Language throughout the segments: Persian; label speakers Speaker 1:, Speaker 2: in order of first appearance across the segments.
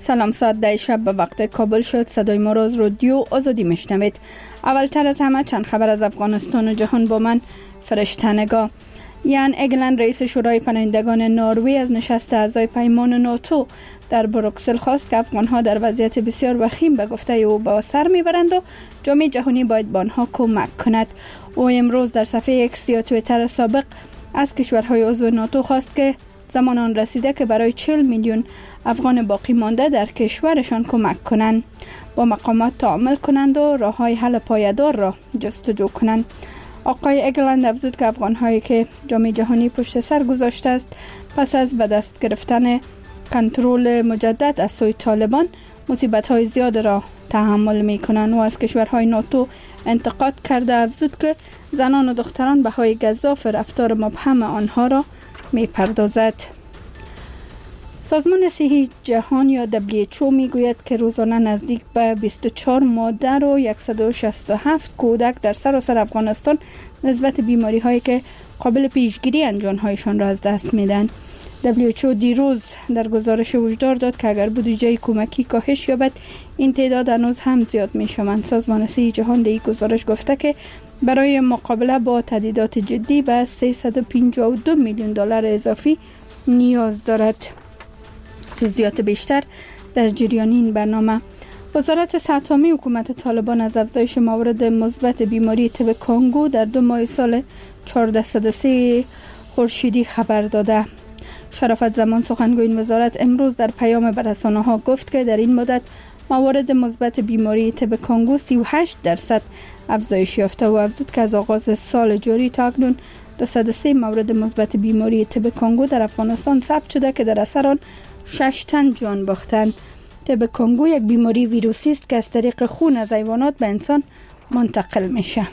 Speaker 1: سلام، ساعت 10 شب به وقت کابل شد. صدای ما را از رادیو آزادی میشنوید. اولتر از همه چند خبر از افغانستان و جهان با من فرشته نگاه. یان اگلند رئیس شورای پناهندگان نروژ از نشست اعضای پیمان ناتو در بروکسل خواست که افغانها در وضعیت بسیار وخیم به گفته او به سر میبرند و جامعه جهانی باید به آنها کمک کند. او امروز در صفحه ایکس یا توییتر سابق از کشورهای عضو ناتو خواست که زمان آن رسیده که برای 40 میلیون افغان باقی مانده در کشورشان کمک کنند، با مقامات تعامل کنند و راههای حل پایدار را جستجو کنند. آقای اگلند افزود که افغان‌هایی که جامعه جهانی پشت سر گذاشته است پس از به دست گرفتن کنترل مجدد از سوی طالبان مصیبت‌های زیاد را تحمل می‌کنند و از کشورهای ناتو انتقاد کرده افزود که زنان و دختران بهای گزاف رفتار مبهم آنها را می‌پردازد. سازمان صحی جهان یا WHO میگوید که روزانه نزدیک به 24 مادر و 167 کودک در سراسر افغانستان نسبت بیماری هایی که قابل پیشگیری انجامهایشان را از دست میدن. WHO دیروز در گزارش هشدار داد که اگر بودجه کمکی کاهش یابد این تعداد هنوز هم زیاد می شوند. سازمان صحی جهان در این گزارش گفته که برای مقابله با تهدیدات جدی به 352 میلیون دلار اضافی نیاز دارد. جزئیات بیشتر در جریان این برنامه. وزارت صحت عامه حکومت طالبان از افزایش موارد مثبت بیماری تب کنگو در 2 ماه سال 1403 خورشیدی خبر داده. شرافت زمان سخنگوی این وزارت امروز در پیام به رسانه‌ها گفت که در این مدت موارد مثبت بیماری تب کنگو 38% افزایش یافته و افزود که از آغاز سال جاری تا اکنون 203 مورد مثبت بیماری تب کنگو در افغانستان ثبت شده که در اثر آن 6 تن جان باختند. تب کنگو یک بیماری ویروسی است که از طریق خون از حیوانات به انسان منتقل میشه.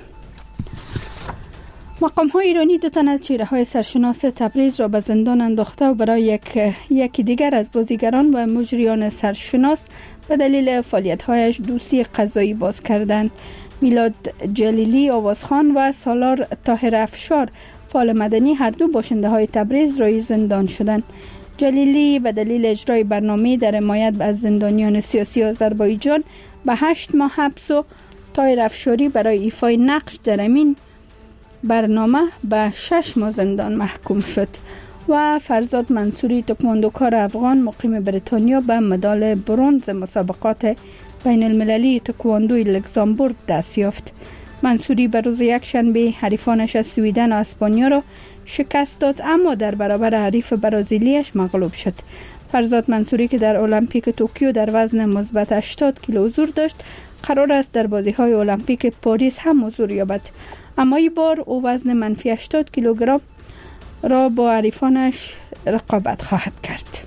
Speaker 1: مقام‌های ایرانی 2 تن از چهره‌های سرشناس تبریز را به زندان انداخته و برای یکی دیگر از بازیگران و مجریان سرشناس به دلیل فعالیت‌هایش دوسیه قضایی باز کردند. میلاد جلیلی آوازخوان و سالار طاهر افشار فعال مدنی هر دو باشنده‌های تبریز رای زندان شدند. جلیلی به دلیل اجرای برنامه در حمایت از زندانیان سیاسی آذربایجان به 8 ماه حبس و طاهر افشاری برای ایفای نقش در همین برنامه به 6 ماه زندان محکوم شد و فرزاد منصوری تکواندوکار افغان مقیم بریتانیا به مدال برنز مسابقات بین المللی تکواندوی لوکزامبورگ دست یافت. منصوری به روز یکشنبه حریفانش از سویدن و اسپانیا را شکست داد اما در برابر حریف برازیلیش مغلوب شد. فرزاد منصوری که در المپیک توکیو در وزن مثبت 80 کیلو حضور داشت قرار است در بازی‌های المپیک پاریس هم حضور یابد، اما این بار او وزن منفی 80 کیلوگرم را با حریفانش رقابت خواهد کرد.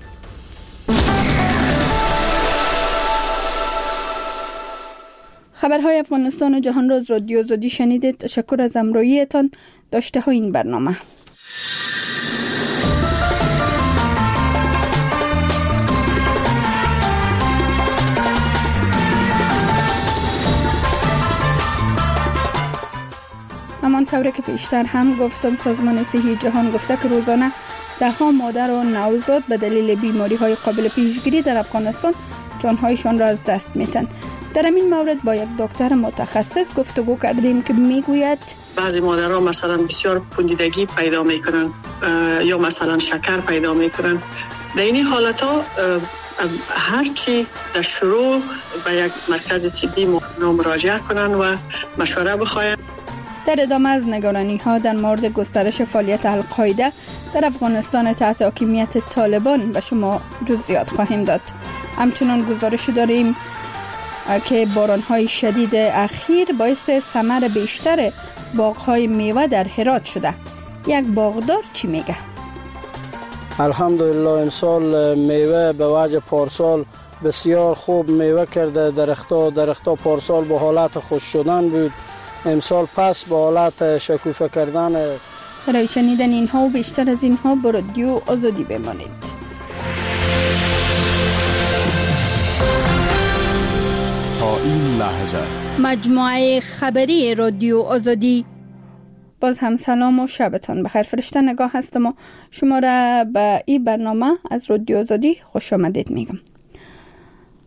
Speaker 1: خبرهای افغانستان و جهان را از رادیو آزادی شنیدید. تشکر از همراهیتان. داشته های این برنامه. همان طوری که پیشتر هم گفتم سازمان صحی جهان گفته که روزانه 10 مادر و نوزاد به دلیل بیماری های قابل پیشگیری در افغانستان جانهایشان را از دست میتن. در این مورد با یک دکتر متخصص گفتگو کردیم که میگوید
Speaker 2: بعضی مادرها مثلا بسیار پوندیدگی پیدا میکنن یا مثلا شکر پیدا میکنن. در این حالتا هرچی در شروع به یک مرکز طبی مراجعه کنن و مشوره بخواین.
Speaker 1: در ادامه از نگرانی ها در مورد گسترش فعالیت القاعده در افغانستان تحت حاکمیت طالبان به شما جزئیات خواهیم داد. همچنان گزارش داریم که باران‌های شدید اخیر باعث ثمر بیشتر باغ‌های میوه در هرات شده. یک باغدار چی میگه؟
Speaker 3: الحمدلله امسال میوه به وجه پارسال بسیار خوب میوه کرده. درختها پارسال به حالت خوش شدن بود، امسال پس به حالت شکوفه کردن.
Speaker 1: برای شنیدن اینها و بیشتر از اینها با رادیو آزادی بمانید.
Speaker 4: تا این لحظه
Speaker 1: مجموعه خبری رادیو آزادی. باز هم سلام و شبتان بخیر. فرشته نگاه هستم و شما را به این برنامه از رادیو آزادی خوش آمدید میگم.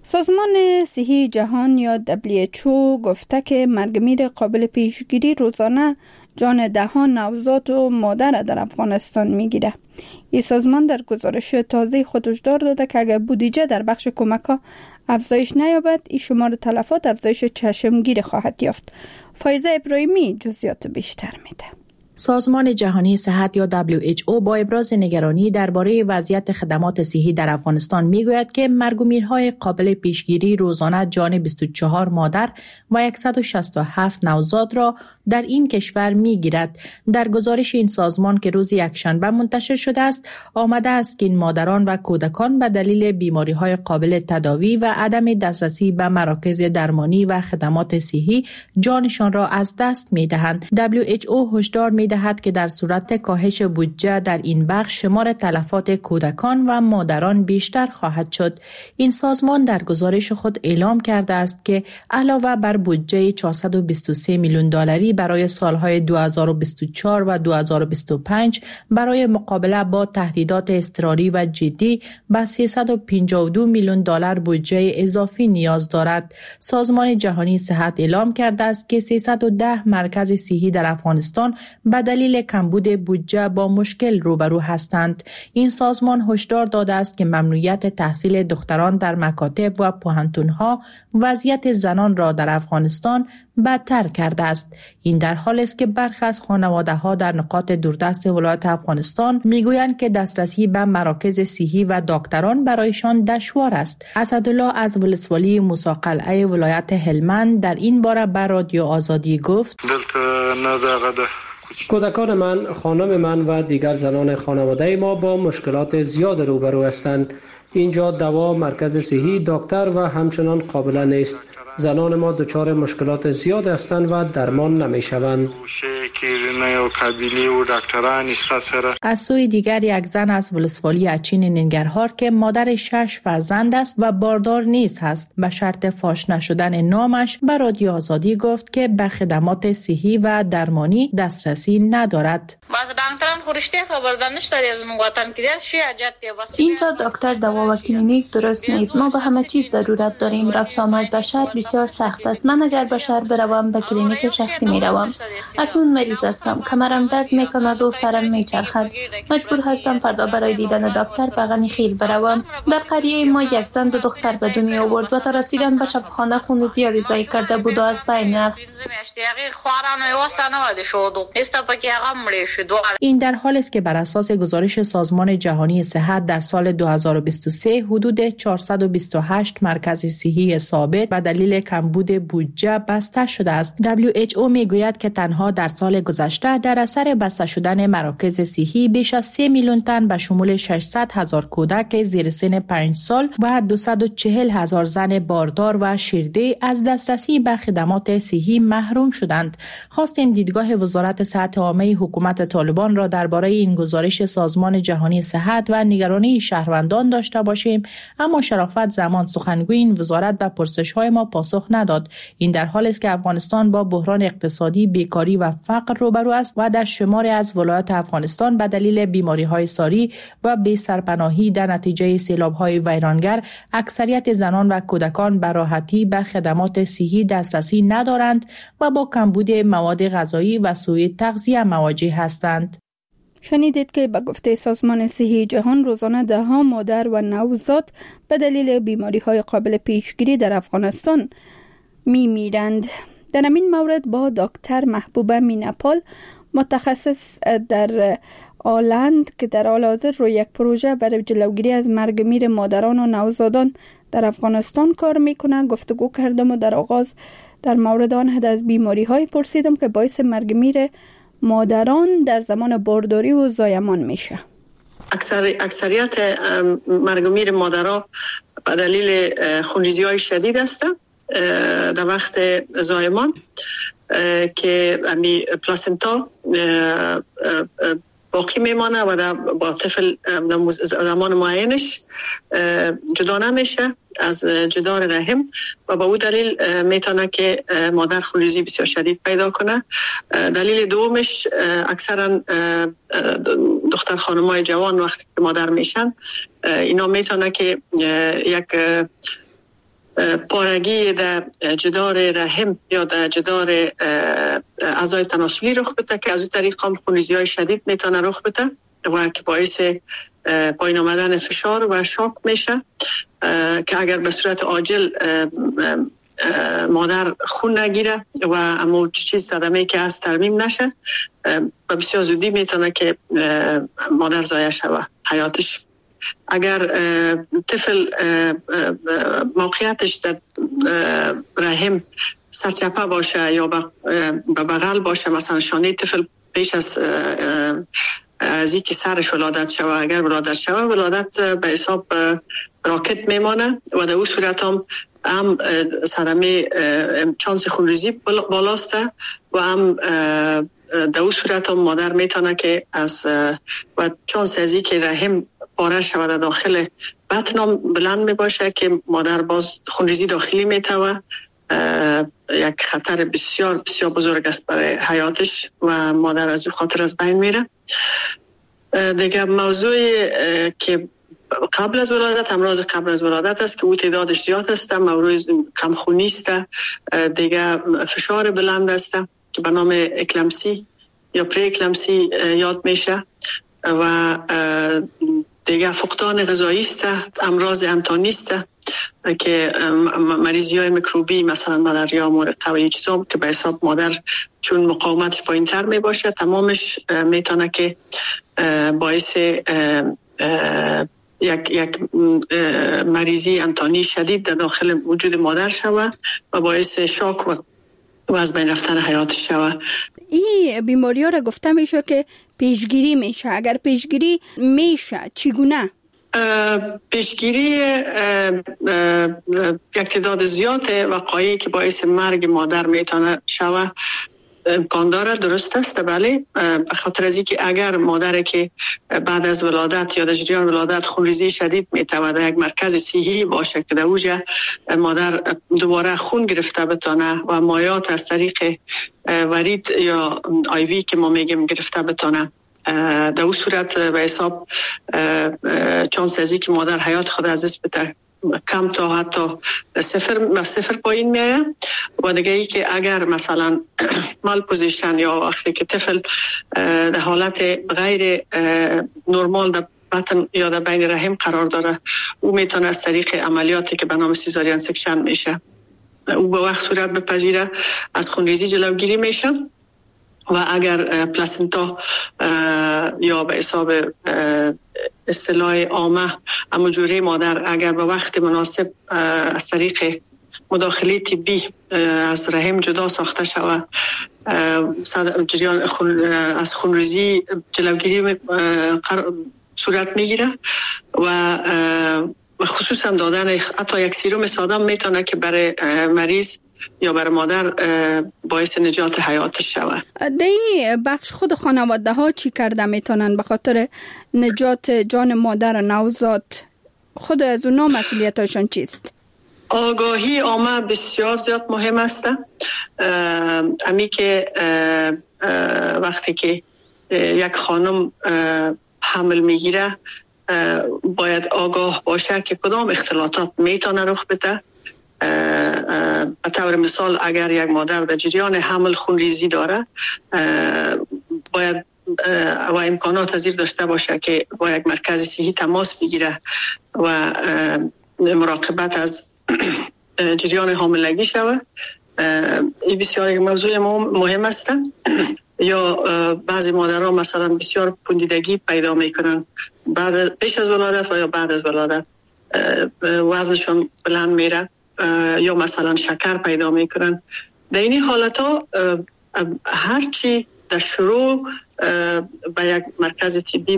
Speaker 1: سازمان صحی جهان یا WHO گفته که مرگ میر قابل پیشگیری روزانه جان دهان نوزاد و مادر در افغانستان میگیره. این سازمان در گزارش تازه خود هشدار داده که اگر بودجه در بخش کمک‌ها افزایش نیابد، این شمار تلفات افزایش چشمگیر خواهد یافت. فایزه ابراهیمی جزئیات بیشتر میده.
Speaker 5: سازمان جهانی صحت یا WHO با ابراز نگرانی درباره وضعیت خدمات صحی در افغانستان میگوید که مرگ و میرهای قابل پیشگیری روزانه جان 24 مادر و 167 نوزاد را در این کشور میگیرد. در گزارش این سازمان که روز یکشنبه منتشر شده است، آمده است که این مادران و کودکان به دلیل بیماری‌های قابل تداوی و عدم دسترسی به مراکز درمانی و خدمات صحی جانشان را از دست می‌دهند. WHO هشدار می‌دهد که در صورت کاهش بودجه در این بخش شمار تلفات کودکان و مادران بیشتر خواهد شد. این سازمان در گزارش خود اعلام کرده است که علاوه بر بودجه 423 میلیون دلاری برای سالهای 2024 و 2025 برای مقابله با تهدیدات اضطراری و جدی به 352 میلیون دلار بودجه اضافی نیاز دارد. سازمان جهانی صحت اعلام کرده است که 310 مرکز صحی در افغانستان به دلیل کمبود بودجه با مشکل روبرو هستند. این سازمان هشدار داده است که ممنوعیت تحصیل دختران در مکاتب و پوهنتون‌ها وضعیت زنان را در افغانستان بدتر کرده است. این در حالی است که برخی از خانواده‌ها در نقاط دوردست ولایت افغانستان میگویند که دسترسی به مراکز صحی و دکتران برایشان دشوار است. اسدالله از ولسوالی موسی قلعه ولایت هلمند در این باره به رادیو آزادی گفت:
Speaker 6: کودکان من، خانم من و دیگر زنان خانواده ما با مشکلات زیاد روبرو هستند. اینجا دوا، مرکز صحی، دکتر و همچنان قابل نیست. زنان ما دچار مشکلات زیاد هستند و درمان نمیشوند.
Speaker 5: از سوی دیگر یک زن از ولسوالی اچین ننگرهار که مادر 6 فرزند است و باردار نیز هست، به شرط فاش نشدن نامش به رادیو آزادی گفت که به خدمات صحی و درمانی دسترسی ندارد.
Speaker 7: اینجا دکتر، دوا و کلینیک درست نیست. ما به همه چیز ضرورت داریم. رفت آمد به شهر بسیار سخت است. من اگر به شهر بروم به کلینیک شخصی می روم. اکنون مریض هستم، کمرم درد می کند و سرم می چرخد. مجبور هستم فردا برای دیدن دکتر به غنیخیل بروم. در قریه ما یک زن 2 دختر به دنیا آورد و تا رسیدن به شفاخانه خون زیادی ضایع کرده بود و از بین رفت.
Speaker 5: این در حالی است که بر اساس گزارش سازمان جهانی صحت در سال 2023 حدود 428 مرکز صحی ثابت به دلیل کمبود بودجه بسته شده است. WHO میگوید که تنها در سال گذشته در اثر بسته شدن مراکز صحی بیش از 3 میلیون تن به شمول 600,000 کودک زیر سن 5 سال و 240,000 زن باردار و شیرده از دسترسی به خدمات صحی محروم شدند. خواستیم دیدگاه وزارت صحت عامه حکومت طالبان را درباره این گزارش سازمان جهانی صحت و نگرانی شهروندان داشته باشیم، اما شرافت زمان سخنگوی این وزارت به پرسش‌های ما پاسخ نداد. این در حالی است که افغانستان با بحران اقتصادی، بیکاری و فقر روبرو است و در شماری از ولایات افغانستان به دلیل بیماری‌های ساری و بی‌سرپناهی در نتیجه سیلاب‌های ویرانگر اکثریت زنان و کودکان به راحتی به خدمات صحی دسترسی ندارند و با کمبود مواد غذایی و سوء تغذیه مواجه هستند.
Speaker 1: شنیدید که به گفته سازمان صحی جهان روزانه 10 مادر و نوزاد به دلیل بیماری‌های قابل پیشگیری در افغانستان میمیرند. در این مورد با دکتر محبوبه مینپال، متخصص در آلند که در حال حاضر روی یک پروژه برای جلوگیری از مرگ میر مادران و نوزادان در افغانستان کار میکنه گفتگو کردم و در آغاز در مورد آن حد از بیماری‌های پرسیدم که باعث مرگ میر مادران در زمان بارداری و زایمان میشه.
Speaker 2: اکثریت مرگ میر مادرها به دلیل خونریزی‌های شدید است در وقت زایمان که امی پلاسنتا باقی میمانه و با طفل زمان معینش جدا نمیشه از جدار رحم و با او دلیل میتونه که مادر خونریزی بسیار شدید پیدا کنه. دلیل دومش اکثرا دختر خانمای جوان وقتی که مادر میشن اینا میتونه که یک پارگی در جدار رحم یا در جدار اعضای تناسلی رخ بده که از این طریق هم خونریزی‌های شدید میتونه رخ بده و که باعث پایین آمدن فشار و شوک میشه که اگر به صورت عاجل مادر خون نگیره و اما چیز صدمه که از ترمیم نشه و بسیار زودی میتونه که مادر ضایع شوه حیاتش. اگر طفل موقعیتش در رحم سرچپه باشه یا به بغل باشه، مثلا شانه طفل پیش از اینکه سرش ولادت شوه، اگر ولادت شوه ولادت به حساب راکت میمانه و در اون صورت هم صدمه چانس خونریزی بالاست و هم در اون صورت هم مادر میتونه که از و چانس از اینکه رحم پاره شود داخل بطن بلند می باشه که مادر باز خونریزی داخلی میتوه یک خطر بسیار بسیار بزرگ است برای حیاتش و مادر از خاطر از بین میره. دیگه موضوع که قبل از ولادت، امراض قبل از ولادت است که او تعدادش زیاد است، موضوع کمخونی است، دیگه فشار بلند است که به نام اکلمسی یا پری اکلمسی یاد میشه و دیگه فقدان غذایی است، امراض انتانی است که مریضی های میکروبی مثلا ملاریا، مرقه و چیزا که به حساب مادر چون مقاومتش پایین تر می باشه تمامش میتونه که باعث یک مریضی انتانی شدید در داخل وجود مادر شوه و باعث شوک و از بین رفتن حیاتش شوه.
Speaker 1: این بیماری ها را گفته میشه که پیشگیری میشه. اگر پیشگیری میشه چگونه؟
Speaker 2: پیشگیری یک تعداد زیاد وقایعی که باعث مرگ مادر میتونه شوه امکان داره، درست است بله، به خاطر از اینکه اگر مادر که بعد از ولادت یا در جریان ولادت خونریزی شدید میتونه در یک مرکز صحی باشه که در اوجه مادر دوباره خون گرفته بتونه و مایات از طریق ورید یا آیوی که ما میگیم گرفته بتونه، در اون صورت به حساب چانس از اینکه مادر حیات خود از دست بده کم تا حتی صفر پایین میایه. و دیگه ای که اگر مثلا مال پوزیشن یا وقتی که طفل در حالت غیر نرمال در بطن یا در بین رحم قرار داره، او میتونه از طریق عملیاتی که به نام سیزارین سکشن میشه او به وقت صورت بپذیره، از خونریزی جلوگیری میشه. و اگر پلاسنتا یا به حساب اصطلاح عامه اموجوره مادر اگر به وقت مناسب از طریق مداخله طبی از رحم جدا ساخته شود، جریان از خونریزی جلوگیری صورت میگیره و خصوصا دادن حتی یک سیروم ساده میتونه که برای مریض یا برای مادر باعث نجات حیاتش شود.
Speaker 1: در این بخش خود خانواده ها چی کرده میتونن به خاطر نجات جان مادر نوزاد؟ خود از اونا مسئولیتاشون چیست؟
Speaker 2: آگاهی عامه بسیار زیاد مهم است. امی که وقتی که یک خانم حمل میگیره باید آگاه باشه که کدام اختلاطات میتونه رخ بده. به طور مثال اگر یک مادر در جریان حمل خونریزی داره باید و امکانات پذیر داشته باشه که با یک مرکز صحی تماس بگیره و مراقبت از جریان حاملگی شوه. این بسیار یک موضوع مهم است. یا بعضی مادرها مثلا بسیار پوندیدگی پیدا میکنن پیش از ولادت و یا بعد از ولادت، وزنشون بلند میره یا مثلا شکر پیدا میکنن. در این حالت ها هرچی در شروع به یک مرکز طبی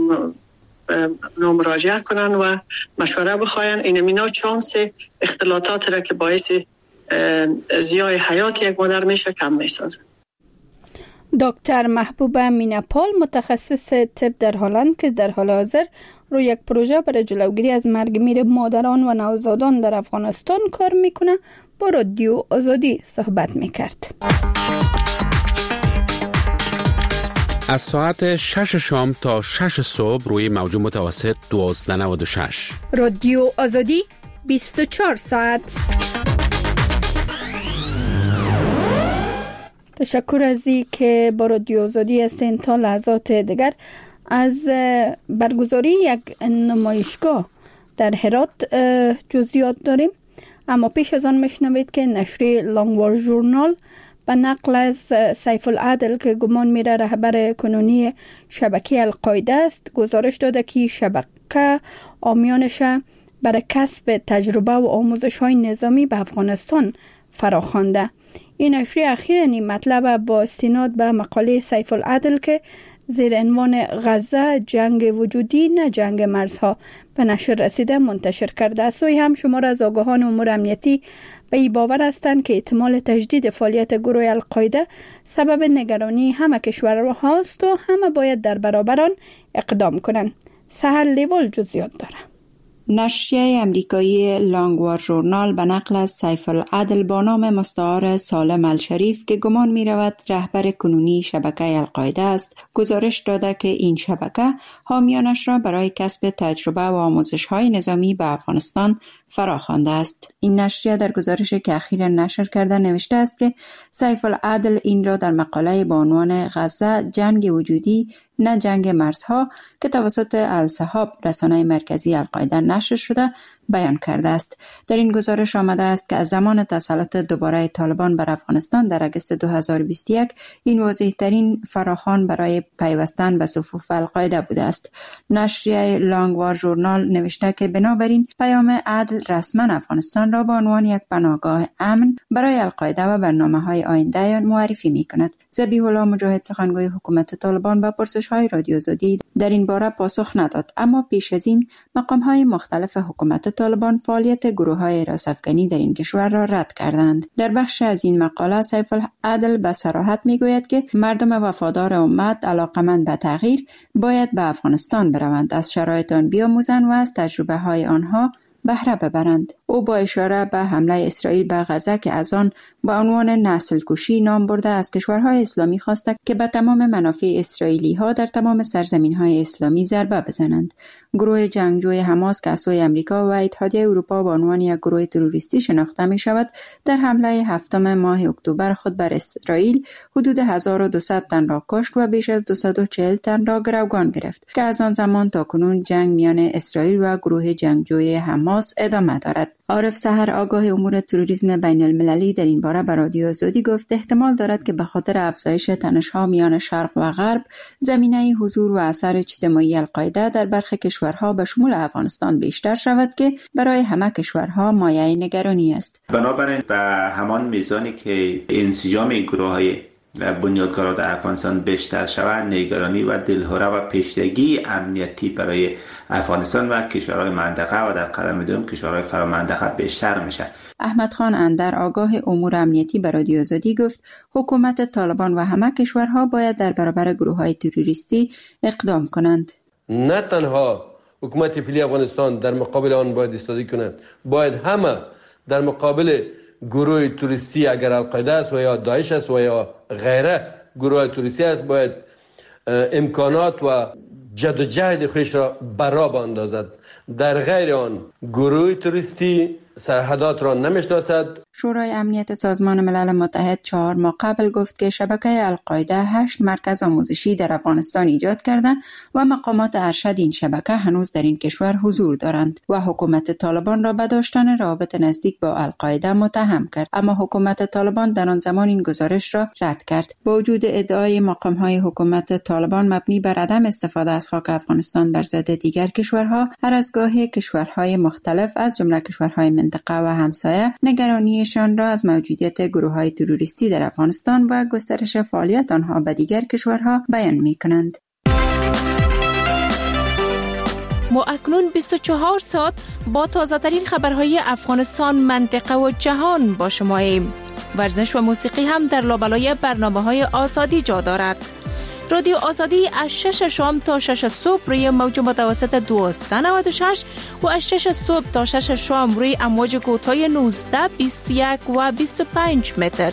Speaker 2: مراجعه کنن و مشوره بخواین، این مینا چانس اختلاطات را که باعث زیای حیات یک مادر میشه کم میسازه.
Speaker 1: دکتر محبوبه میناپال متخصص طب در هلند که در حال حاضر روی یک پروژه برای جلوگیری از مرگ میر مادران و نوزادان در افغانستان کار میکنه با رادیو آزادی صحبت میکرد.
Speaker 8: از ساعت 6 شام تا 6 صبح روی موج متوسط 1296
Speaker 1: رادیو آزادی 24 ساعت. تشکر از این که با رادیو آزادی هستین. تا لحظات دیگر از برگزاری یک نمایشگاه در هرات جزئیات داریم، اما پیش از آن میشنوید که نشریه لانگوار ژورنال به نقل از سیف العدل که گمان میره رهبر کنونی شبکه القاعده است گزارش داده که شبکه آمیانش برای کسب تجربه و آموزش های نظامی به افغانستان فراخوانده. این نشریه اخیراً این مطلب با استناد به مقاله سیف العدل که زیر عنوان غزه جنگ وجودی نه جنگ مرزها به نشر رسیده منتشر کرده است. هم شمار از آگاهان امور امنیتی به این باور هستند که احتمال تجدید فعالیت گروه القاعده سبب نگرانی همه کشورها است و همه باید در برابر آن اقدام کنند. سهر لیوال جزئیات داره.
Speaker 9: نشریه امریکایی لانگوار ژورنال به نقل از سیف العدل با نام مستعار سالم الشریف که گمان می رود رهبر کنونی شبکه القاعده است گزارش داده که این شبکه حامیانش را برای کسب تجربه و آموزش های نظامی به افغانستان فراخوانده است. این نشریه در گزارشی که اخیراً نشر کرده نوشته است که سیف العدل این را در مقاله با عنوان غزه جنگ وجودی نه جنگ مرزها که توسط الصحاب رسانه مرکزی القاعده نشر شده بیان کرده است. در این گزارش آمده است که از زمان تسلط دوباره طالبان بر افغانستان در اگست 2021 این واضح ترین فراخوان برای پیوستن به صفوف القاعده بوده است. نشریه لانگوار ژورنال نوشته که بنابراین پیام عدل رسما افغانستان را به عنوان یک پناهگاه امن برای القاعده و برنامه‌های آینده معرفی می‌کند. ذبیح الله مجاهد سخنگوی حکومت طالبان به پرسش‌های رادیو آزادی در این باره پاسخ نداد، اما پیش از این مقام‌های مختلف حکومت طالبان فعالیت گروه‌های حراس‌افکنی در این کشور را رد کردند. در بخش از این مقاله سیف العدل به صراحت میگوید که مردم وفادار امت علاقمند به تغییر باید به افغانستان بروند، از شرایط آن بیاموزند و از تجربه‌های آنها بهره ببرند. او با اشاره به حمله اسرائیل به غزه که از آن با عنوان نسل کشی نام برده از کشورهای اسلامی خواسته که به تمام منافع اسرائیلی ها در تمام سرزمین های اسلامی ضربه بزنند. گروه جنگجوی حماس که از سوی امریکا و اتحادیه اروپا با عنوان یک گروه تروریستی شناخته می شود در حمله 7 ماه اکتبر خود بر اسرائیل حدود 1200 تن را کشت و بیش از 240 تن را گروگان گرفت که از آن زمان تا کنون جنگ میان اسرائیل و گروه جنگجوی حماس ادامه دارد. عارف سحر آگاه امور تروریسم بین المللی در این باره به رادیو آزادی گفت احتمال دارد که به خاطر افزایش تنش‌ها میان شرق و غرب زمینه حضور و اثر اجتماعی القاعده در برخی کشورها به شمول افغانستان بیشتر شود که برای همه کشورها مایه نگرانی است.
Speaker 10: بنابراین به همان میزانی که انسجام گروه‌های بنیادگرا در افغانستان بیشتر شود، نگرانی و دلهره و پیشتگی امنیتی برای افغانستان و کشورهای منطقه و در قدم دوم کشورهای فرامنطقه بیشتر میشه.
Speaker 9: احمد خان اندر آگاه امور امنیتی به رادیو آزادی گفت حکومت طالبان و همه کشورها باید در برابر گروه‌های تروریستی اقدام کنند.
Speaker 11: نه تنها حکومت فعلی افغانستان در مقابل آن باید ایستادگی کند، باید همه در مقابل گروه توریستی اگر القاعده است و یا داعش است و یا غیره گروه توریستی است باید امکانات و جدوجهد خودش را برا باندازد. در غیر آن گروه توریستی سرحدات را نمیشناسد.
Speaker 9: شورای امنیت سازمان ملل متحد 4 ماه قبل گفت که شبکه القاعده 8 مرکز آموزشی در افغانستان ایجاد کردند و مقامات ارشد این شبکه هنوز در این کشور حضور دارند و حکومت طالبان را به داشتن رابط نزدیک با القاعده متهم کرد، اما حکومت طالبان در آن زمان این گزارش را رد کرد. با وجود ادعای مقام‌های حکومت طالبان مبنی بر عدم استفاده از خاک افغانستان بر ضد دیگر کشورها، هر از گاهی کشورهای مختلف از جمله کشورهای منطقه و همسایه نگرانیشان را از موجودیت گروه‌های تروریستی در افغانستان و گسترش فعالیت آنها به دیگر کشورها بیان می‌کنند.
Speaker 12: ما اکنون 24 ساعت با تازه‌ترین خبرهای افغانستان، منطقه و جهان با شماییم. ورزش و موسیقی هم در لابلای برنامه‌های آزادی جا دارد. رادیو آزادی از 6 شام تا 6 صبح روی موج متوسط 1296 و از 6 صبح تا 6 شام روی امواج کوتاه 19، 21 و 25 متر.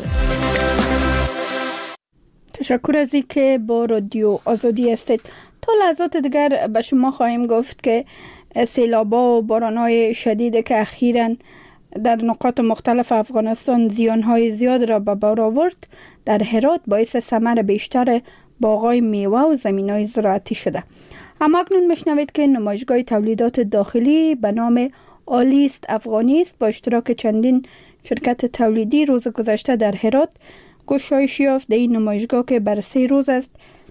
Speaker 1: تشکر از اینکه با رادیو آزادی هستید. تا لحظات دیگر به شما خواهیم گفت که سیلاب‌ها و باران‌های شدید که اخیراً در نقاط مختلف افغانستان زیان‌های زیاد را به بار آورد، در هرات باعث ثمر بیشتر باغ‌های میوه و زمین‌های زراعتی شده. اما اکنون میشنوید که نمایشگاه تولیدات داخلی به نام آلیست افغانیست با اشتراک چندین شرکت تولیدی روز گذشته در هرات گشایش یافت. در این نمایشگاه که بر 3 روز است،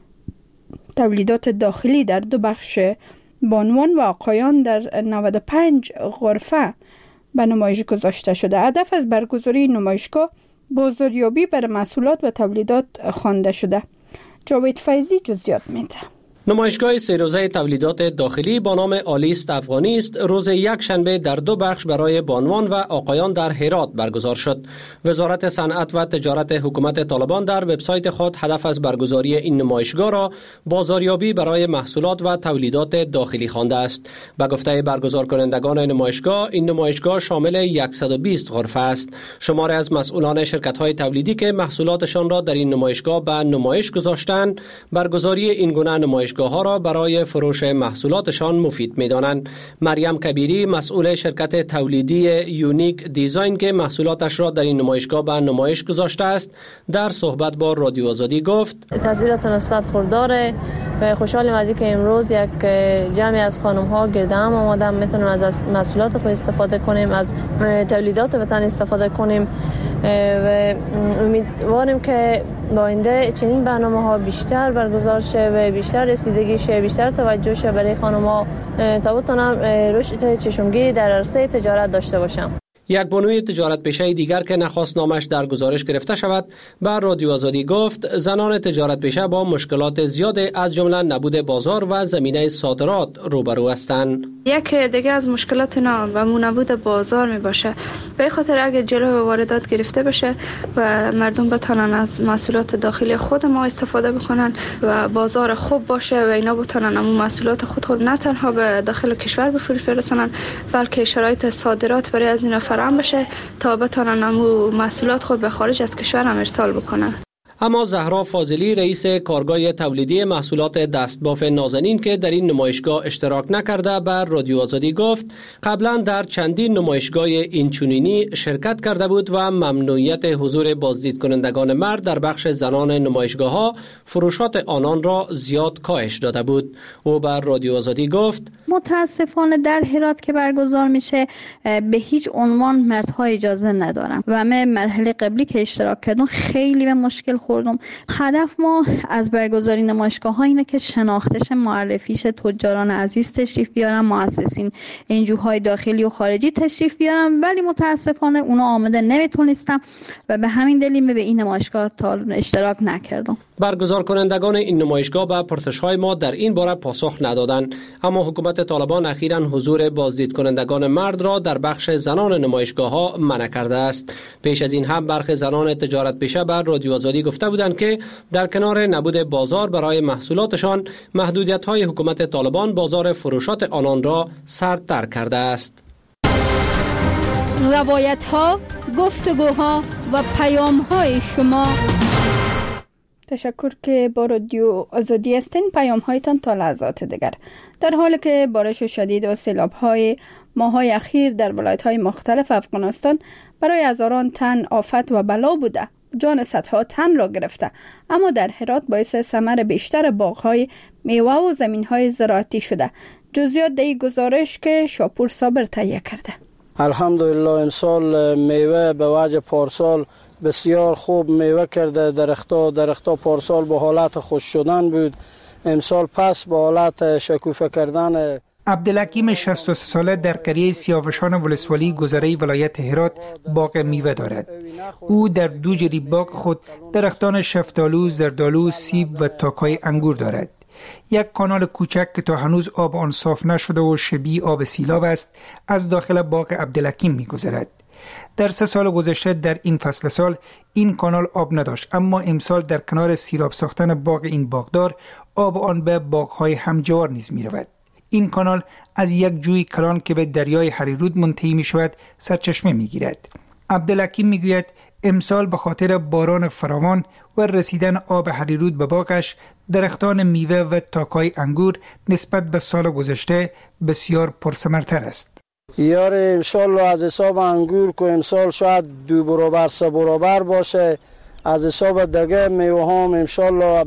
Speaker 1: تولیدات داخلی در 2 بخش بانوان و آقایان در 95 غرفه به نمایش گذاشته شده. هدف از برگزاری نمایشگاه بازاریابی بر محصولات و تولیدات خوانده شده. جاوید فیضی جزئیات میده.
Speaker 6: نمایشگاه 3 روزه تولیدات داخلی با نام آلیست افغانیست روز یکشنبه در 2 بخش برای بانوان و آقایان در هرات برگزار شد. وزارت صنعت و تجارت حکومت طالبان در وبسایت خود هدف از برگزاری این نمایشگاه را بازاریابی برای محصولات و تولیدات داخلی خوانده است. به گفته برگزار کنندگان نمایشگاه، این نمایشگاه شامل 120 غرفه است. شماری از مسئولان شرکت‌های تولیدی که محصولاتشان را در این نمایشگاه به نمایش گذاشتند، برگزاری این گونه نمایشگاه ها را برای فروش محصولاتشان مفید می‌دانند. مریم کبیری، مسئول شرکت تولیدی یونیک دیزاین که محصولاتش را در این نمایشگاه به نمایش گذاشته است، در صحبت با رادیو آزادی گفت:
Speaker 13: تاثیرات مثبت خورداره و خوشحالیم از اینکه امروز یک جمعی از خانم‌ها گرد هم آمدن، میتونیم از محصولات خود استفاده کنیم، از تولیدات وطن استفاده کنیم و امیدواریم که با آینده چنین برنامه‌ها بیشتر برگزار شه و بیشتر رسیدگی شه، بیشتر توجه شه برای خانم‌ها تا بتونن رشد چشمگیری در عرصه تجارت داشته باشن.
Speaker 6: یک بانوی تجارت پیشه دیگر که نخواست نامش در گزارش گرفته شود، بر رادیو آزادی گفت زنان تجارت پیشه با مشکلات زیاد از جمله نبود بازار و زمینه صادرات روبرو هستند.
Speaker 14: یک دیگه از مشکلات نام و نبود بازار می باشه. به خاطر اگه جلوی واردات گرفته بشه و مردم بتونن از محصولات داخلی خود ما استفاده بکنن و بازار خوب باشه و اینا بتونن اون محصولات خود نه تنها به داخل کشور به فروش برسونن، بلکه شرایط صادرات برای از اینا فراهم بشه تا بتونن اون محصولات خود به خارج از کشور هم ارسال بکنن.
Speaker 6: اما زهرا فاضلی، رئیس کارگاه تولیدی محصولات دستباف نازنین که در این نمایشگاه اشتراک نکرده، بر رادیو آزادی گفت قبلا در چندین نمایشگاه اینچنینی شرکت کرده بود و ممنوعیت حضور بازدید کنندگان مرد در بخش زنان نمایشگاه ها فروشات آنان را زیاد کاهش داده بود. او بر رادیو آزادی گفت
Speaker 15: متاسفانه در هرات که برگزار میشه به هیچ عنوان مردها اجازه ندارن و من مرحله قبلی که اشتراک کردم خیلی به مشکل خوردم. هدف ما از برگزاری نمایشگاه ها اینه که شناختش معرفیش تجاران عزیز تشریف بیارن، مؤسسین انجوهای داخلی و خارجی تشریف بیارن، ولی متاسفانه اونا آمده نمیتونستم و به همین دلیل به این نمایشگاه اشتراک نکردم.
Speaker 6: برگزار کنندگان این نمایشگاه به پرسش‌های ما در این باره پاسخ ندادند، اما حکومت طالبان اخیراً حضور بازدید کنندگان مرد را در بخش زنان نمایشگاه‌ها منع کرده است. پیش از این هم برخی زنان تجارت پیشه بر رادیو آزادی گفته بودند که در کنار نبود بازار برای محصولاتشان، محدودیت‌های حکومت طالبان بازار فروشات آنان را سردتر کرده است.
Speaker 1: روایت‌ها، گفتگوها و پیام‌های شما. تشکر که با رادیو آزادی هستین. پیام هایتان تا لحظات دیگر. در حالی که بارش شدید و سیلاب های ماهای اخیر در ولایت های مختلف افغانستان برای هزاران تن آفت و بلا بوده، جان صدها تن را گرفته، اما در هرات باعث ثمر بیشتر باغ های میوه و زمین های زراعتی شده. جزئیات در این گزارش که شاپور صابر تهیه کرده.
Speaker 3: الحمدلله امسال میوه به وجه پارسال بسیار خوب میوه کرده. درختها پارسال به حالت خوش شدن بود، امسال پس به حالت شکوفه کردن.
Speaker 16: عبدالحکیم 63 ساله در قریه سیاوشان ولسوالی گذره ولایت هرات باغ میوه دارد. او در 2 جری باغ خود درختان شفتالو، زردالو، سیب و تاکای انگور دارد. یک کانال کوچک که تا هنوز آب آن صاف نشده و شبیه آب سیلاب است از داخل باغ عبدالحکیم می‌گذرد. در 3 سال گذشته در این فصل سال این کانال آب نداشت، اما امسال در کنار سیراب ساختن باغ این باغدار آب آن به باغ‌های همجوار نیز می‌رود. این کانال از یک جوی کلان که به دریای هریرود منتهی می‌شود سرچشمه می‌گیرد. عبدالحکیم می‌گوید امسال به خاطر باران فراوان و رسیدن آب هریرود به باغش، درختان میوه و تاکای انگور نسبت به سال گذشته بسیار پرثمرتر است.
Speaker 3: یار امسال از حساب انگور که امسال شاید 2 برابر 3 برابر باشه، از حساب دیگه میوه ها امسال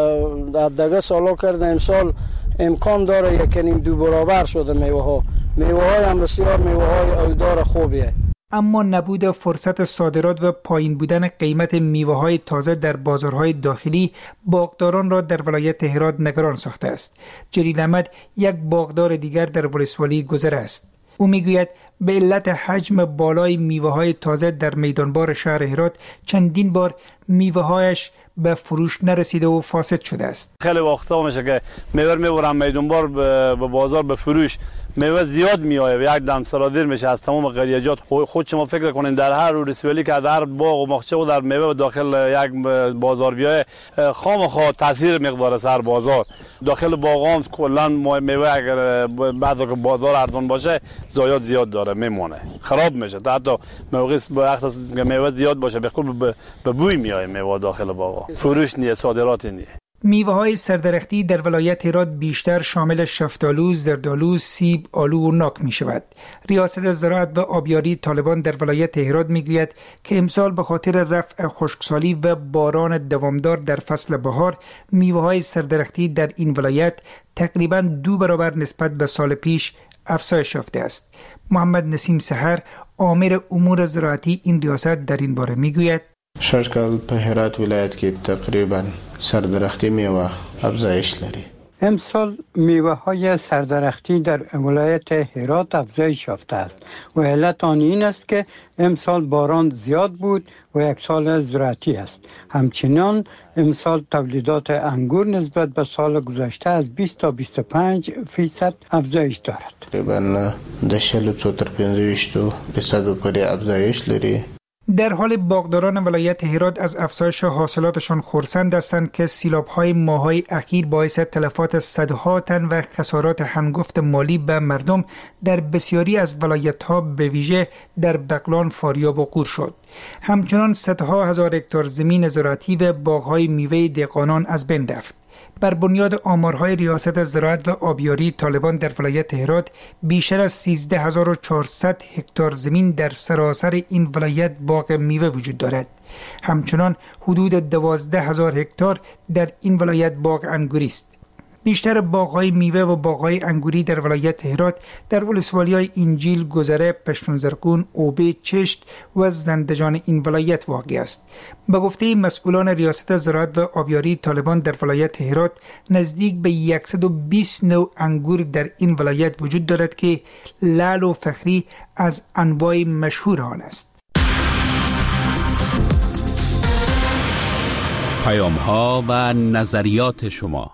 Speaker 3: دیگه سالا کرده امسال امکان داره 1.5-2 برابر شده میوه ها. میوه های هم بسیار میوه های ایدار خوبیه.
Speaker 16: اما نبود فرصت صادرات و پایین بودن قیمت میوه های تازه در بازارهای داخلی باغداران را در ولایت هرات نگران ساخته است. جلیل احمد یک باغدار دیگر در ولسوالی گذر است. او میگوید به علت حجم بالای میوه های تازه در میدانبار شهر هرات چندین بار میوه هایش به فروش نرسیده و فاسد شده است.
Speaker 17: خیلی وقتا میشه که میوه میبرم میدانبار به بازار به فروش، میوه زیاد میآید و یک دم سرادیر میشه از تمام قریجات. خود شما فکر کنین در هر ولسوالی که در باغ و ماخچه و در میوه داخل یک بازار بیای خامخا تاثیر مقدار سر بازار. داخل باغام کلا میوه اگر بعد که بازار ارزان باشه زایات زیاد داره میمونه، خراب میشه. حتی موقع وقت میوه زیاد باشه به بوی میاد میوه داخل باغ. فروش نیه، صادرات نیه.
Speaker 16: میوه های سردرختی در ولایت هرات بیشتر شامل شفتالو، زردالو، سیب، آلو و ناک می شود. ریاست زراعت و آبیاری طالبان در ولایت هرات می گوید که امسال به خاطر رفع خشکسالی و باران دوامدار در فصل بهار، میوه های سردرختی در این ولایت تقریباً 2 برابر نسبت به سال پیش افزایش یافته است. محمد نسیم سحر، آمر امور زراعتی این ریاست در این باره می گوید:
Speaker 18: شرکل په هرات ولایت کې تقریبا سردرختی میوه افزایش لري.
Speaker 19: امسال میوه های سردرختی در ولایت هرات افزایش یافته است و علت آن این است که امسال باران زیاد بود و یک سال زراعتی است. همچنین امسال تولیدات انگور نسبت به سال گذشته از 20 تا 25% افزایش دارد.
Speaker 18: تقریبا د 40 تا 25% پورې افزایش لري.
Speaker 16: در حال باغداران ولایت هرات از افزایش حاصلاتشان خرسند هستند که سیلاب‌های ماه‌های اخیر باعث تلفات صدها تن و خسارات هنگفت مالی به مردم در بسیاری از ولایت‌ها به ویژه در بغلان، فاریاب و قور شد. همچنان صدها هزار هکتار زمین زراعتی و باغ‌های میوه دهقانان از بین رفت. بر بنیاد آمارهای ریاست زراعت و آبیاری طالبان در ولایت هرات بیشتر از 13400 هکتار زمین در سراسر این ولایت باغ میوه وجود دارد. همچنان حدود 12000 هکتار در این ولایت باغ انگوری است. بیشتر باغ‌های میوه و باغ‌های انگوری در ولایت هرات در ولسوالی‌های انجیل، گذره، پشتون زرکون، اوبه، چشت و زندجان این ولایت واقع است. به گفته مسئولان ریاست زراعت و آبیاری طالبان در ولایت هرات نزدیک به 120 نوع انگور در این ولایت وجود دارد که لعل و فخری از انواع مشهور آن است.
Speaker 8: پیام‌ها و نظریات شما.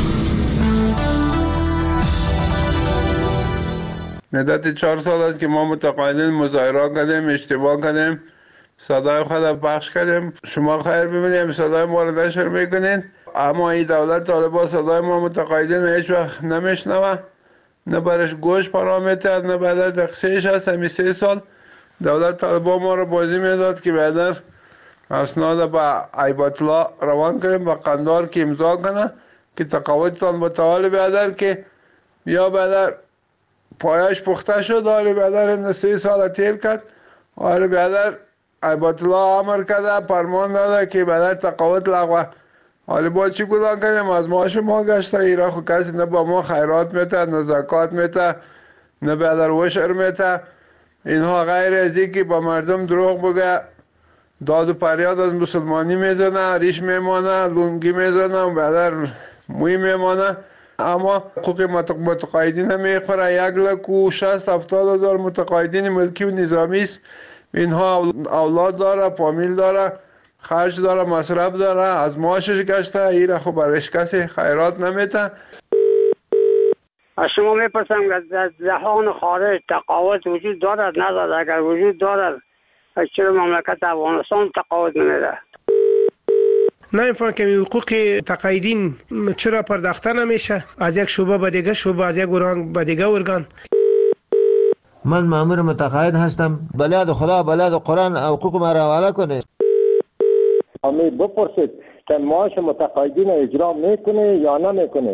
Speaker 20: مدت 4 سال است که ما متقاعدین مظاهره کردیم، اشتباه کردیم، صدای خود پخش کردیم. شما خیر ببینید صدای ما رو نشر میکنین، اما این دولت طالبان صدای ما متقاعدین هیچ وقت نمیشنوه، نه برش گوش پرامیته، نه بعد تقصیرش هست. همین 3 سال دولت طالبان ما رو بازی میداد که بعد اسناد با ایبات الله روان کنیم با قندار که امضا کنه که تقاعدتان متعال بیادر که یا بعد پایش پخته شد. حالی بیادر 3 سال تیر کرد. حالی بیادر ایبات الله امر کرده، فرمان داده که بیادر تقاعد لغوه. حالی با چی گذار کنیم؟ از معاش ما گشته. ایرا خو کسی نه با ما خیرات میته، نه زکات میته، نه بیادر وشر میته. اینها غیر از این که با مردم دروغ بگه، داد و پریاد از مسلمانی میزنه، ریش میمانه، لونگی میزنه و بیادر موی میمانه. اما حقوق متقاعدین میخوره. 1,60,000 متقاعدین ملکی و نظامی است. اینها اولاد داره، فامیل داره، خرج داره، مصرف داره، از معاشش گشته. ایره خب برش کسی خیرات نمیته.
Speaker 21: از شما میپرسم که در جهان خارج تقاعد وجود دارد ندارد؟ اگر وجود دارد چرا مملکت افغانستان تقاعد نمیده؟
Speaker 22: نمی‌فهمم که حقوق تقاعدین چرا پرداخته نمیشه از یک شعبه به دیگه شعبه، از یک ارگان به دیگه ارگان.
Speaker 4: من مأمور متقاعد هستم. بلاد خدا، بلاد قرآن حقوق ما را حواله کنه.
Speaker 7: امید بپرسید که معاش متقاعدین اجرا میکنه یا نمیکنه.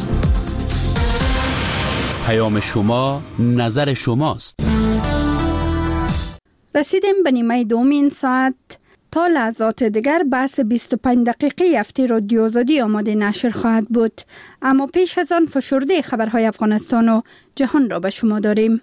Speaker 8: پیام شما، نظر شماست.
Speaker 1: رسیدیم به نیمه دوم این ساعت. تا لحظات دیگر بحث 25 دقیقه هفته رادیو آزادی آماده نشر خواهد بود، اما پیش از آن فشرده خبرهای افغانستان و جهان را به شما داریم.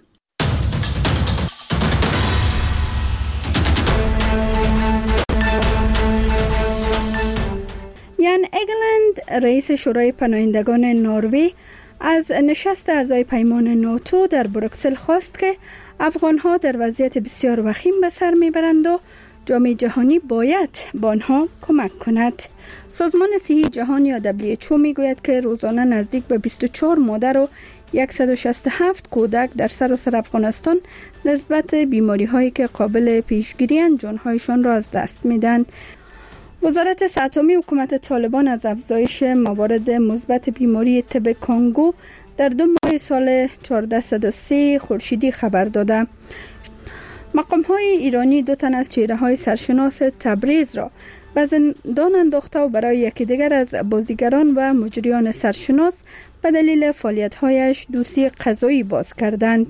Speaker 1: یان اگلند رئیس شورای پناهندگان نروژ از نشست اعضای پیمان ناتو در بروکسل خواست که افغانها در وضعیت بسیار وخیم به سر میبرند و جامعه جهانی باید با آنها کمک کند. سازمان صحی جهانی یا WHO میگوید که روزانه نزدیک به 24 مادر و 167 کودک در سراسر افغانستان نسبت بیماری هایی که قابل پیشگیری اند جانهایشان را از دست میدن. وزارت صحت عامه حکومت طالبان از افزایش موارد مثبت بیماری تب کانگو در 2 ماه سال 1403 خورشیدی خبر داده. مقام‌های ایرانی 2 تن از چهره‌های سرشناس تبریز را به زندان انداخته و برای یکی دیگر از بازیگران و مجریان سرشناس به دلیل فعالیت‌هایش دوسیه قضایی باز کردند.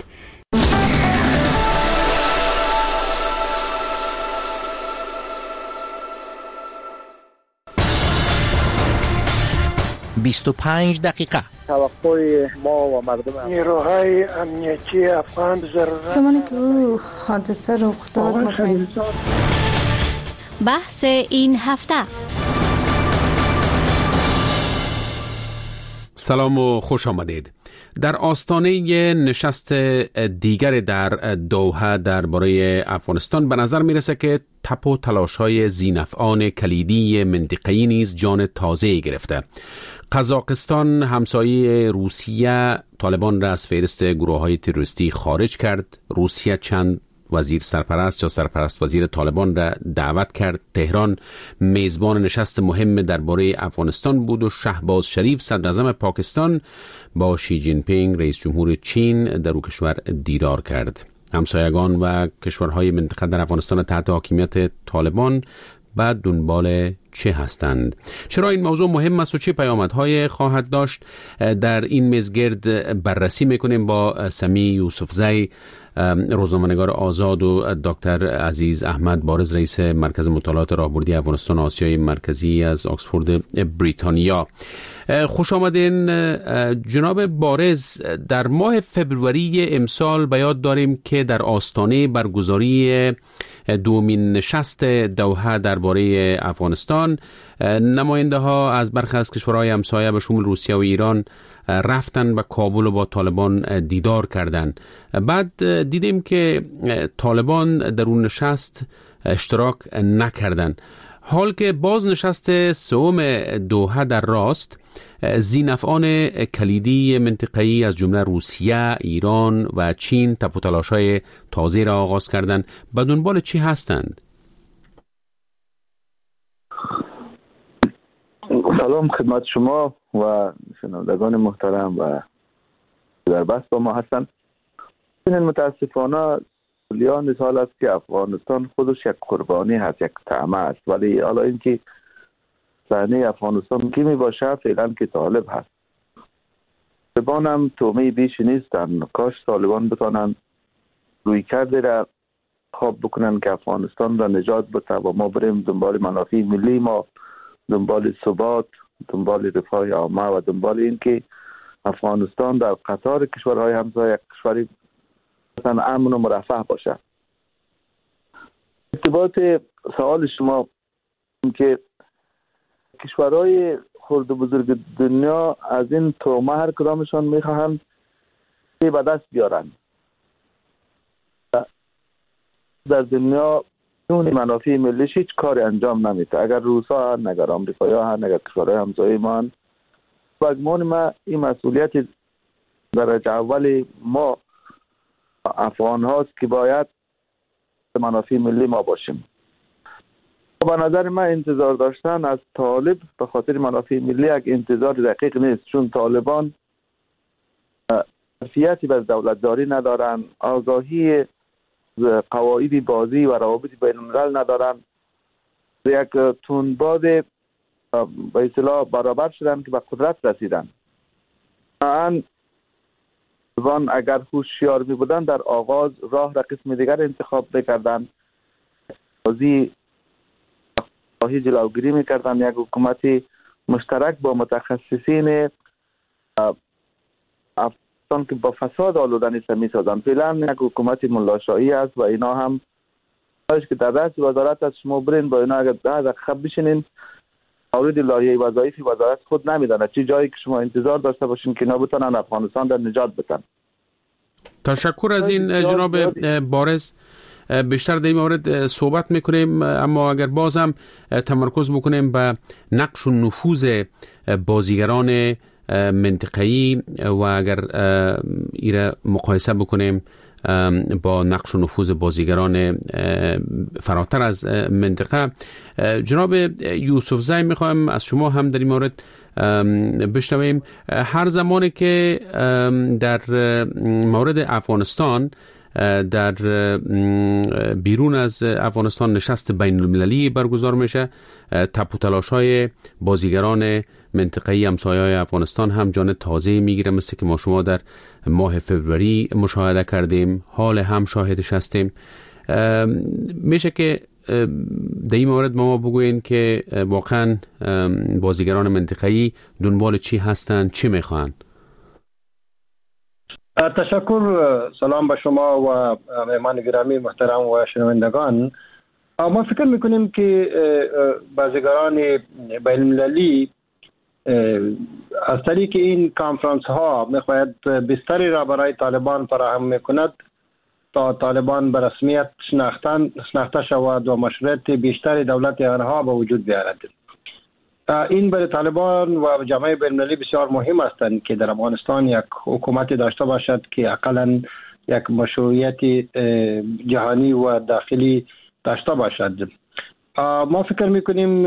Speaker 23: دقیقه
Speaker 7: توقع ما و مردم
Speaker 22: نیروهای امنیتی افغان ضرورت
Speaker 15: زمانی که او حادثه رخ داد
Speaker 23: بحث این هفته.
Speaker 8: سلام و خوش آمدید. در آستانه نشست دیگر در دوحه درباره افغانستان به نظر میرسه که تپ و تلاش‌های ذی‌نفعان کلیدی منطقه‌ای نیز جان تازه‌ای گرفته. قزاقستان همسایه روسیه طالبان را از فهرست گروه‌های تروریستی خارج کرد. روسیه چند وزیر سرپرست یا سرپرست وزیر طالبان را دعوت کرد. تهران میزبان نشست مهم درباره افغانستان بود و شهباز شریف صدر اعظم پاکستان با شی جین پینگ رئیس جمهور چین در او کشور دیدار کرد. همسایگان و کشورهای منطقه در افغانستان تحت حاکمیت طالبان بعد دنبال چه هستند؟ چرا این موضوع مهم است و چه پیامدهای خواهد داشت؟ در این میزگرد بررسی میکنیم با سمی یوسفزی، روزنامه‌نگار آزاد، و دکتر عزیز احمد بارز رئیس مرکز مطالعات راهبردی افغانستان آسیای مرکزی از آکسفورد بریتانیا. خوش آمدین جناب بارز. در ماه فبروری امسال به یاد داریم که در آستانه برگزاری دومین نشست دوحه درباره افغانستان نماینده ها از برخی از کشورهای همسایه به شمول روسیه و ایران رفتن به کابل و با طالبان دیدار کردند. بعد دیدیم که طالبان در اون نشست اشتراک نکردند. حال که باز نشست سوم دوحه در راست، ذی‌نفعان کلیدی منطقه‌ای از جمله روسیه، ایران و چین تپ و تلاش‌های تازه را آغاز کردند. به دنبال چی هستند؟
Speaker 7: سلام خدمت شما و شنوندگان محترم و در بحث با ما هستند. متاسفانه سالیان سال است که افغانستان خودش یک قربانی هست، یک طعمه است، ولی حالا اینکه صحنه افغانستان کی می باشه فعلا که طالب هست. طالبان هم تومه بیش نیستن. کاش طالبان بتانن روی کرده را خواب بکنن که افغانستان را نجات بده و ما بریم دنبال منافع ملی ما، دنبال ثبات، دنبال رفاه عامه و دنبال این که افغانستان در قطار کشورهای همسایه یک کشوری مثلا امن و مرفه باشه. ارتباط سوال شما که کشورهای خرد و بزرگ دنیا از این تومه هر کدامشان میخواهند که به دست بیارن. در دنیا اون منافع ملیش هیچ کاری انجام نمیده. اگر روسا هن، اگر امریکایی هن، اگر کشورهای همسایه ما هن، بگمان ما این مسئولیت درجه اول ما افغان هاست که باید منافع ملی ما باشیم. به نظر من انتظار داشتن از طالب به خاطر منافع ملی یک انتظار دقیق نیست، چون طالبان ظرفیتی به دولتداری ندارن، آگاهی قواعد بازی و روابط بین الملل ندارن، یک تندباد به اصطلاح برابر شدن که به قدرت رسیدن. طالبان اگر هوشیار می بودن در آغاز راه را قسم دیگر انتخاب میکردن، بازی جلوگیری میکردن، یک حکومت مشترک با متخصصین افغانستان که با فساد آلوده نیست میسازن. فعلا یک حکومت ملاشایی است و اینا هم که در رأس وزارت از شما برین با اینا اگر 10 دقیقه بشینین مورد لایحه وظایف وزارت خود نمیدانه چه جایی که شما انتظار داشته باشین که اینا بتونن افغانستان در نجات بدن.
Speaker 8: تشکر از این جناب بارز. بیشتر در این مورد صحبت میکنیم، اما اگر باز هم تمرکز بکنیم به نقش و نفوذ بازیگران منطقه‌ای و اگر ایره مقایسه بکنیم با نقش و نفوذ بازیگران فراتر از منطقه، جناب یوسف زی میخوایم از شما هم در این مورد بشنویم. هر زمانی که در مورد افغانستان در بیرون از افغانستان نشست بین المللی برگزار میشه، تپ و تلاش‌های بازیگران منطقه‌ای همسایه‌های افغانستان هم جان تازه میگیره، مثل که ما شما در ماه فوریه مشاهده کردیم، حال هم شاهدش هستیم. میشه که در این مورد ما بگوین که واقعا بازیگران منطقه‌ای دنبال چی هستن، چی میخوان؟
Speaker 2: تشکر. سلام به شما و مهمان گرامی محترم و شنوندگان. ما فکر میکنیم که بازیگران بین المللی از طریق این کانفرانس ها میخواهد بستری را برای طالبان فراهم میکند تا طالبان به رسمیت شناخته شود و مشروعیت بیشتر دولت آنها به وجود بیاید. این برای طالبان و جامعه بین المللی بسیار مهم است که در افغانستان یک حکومت داشته باشد که حداقل یک مشروعیت جهانی و داخلی داشته باشد. ما فکر میکنیم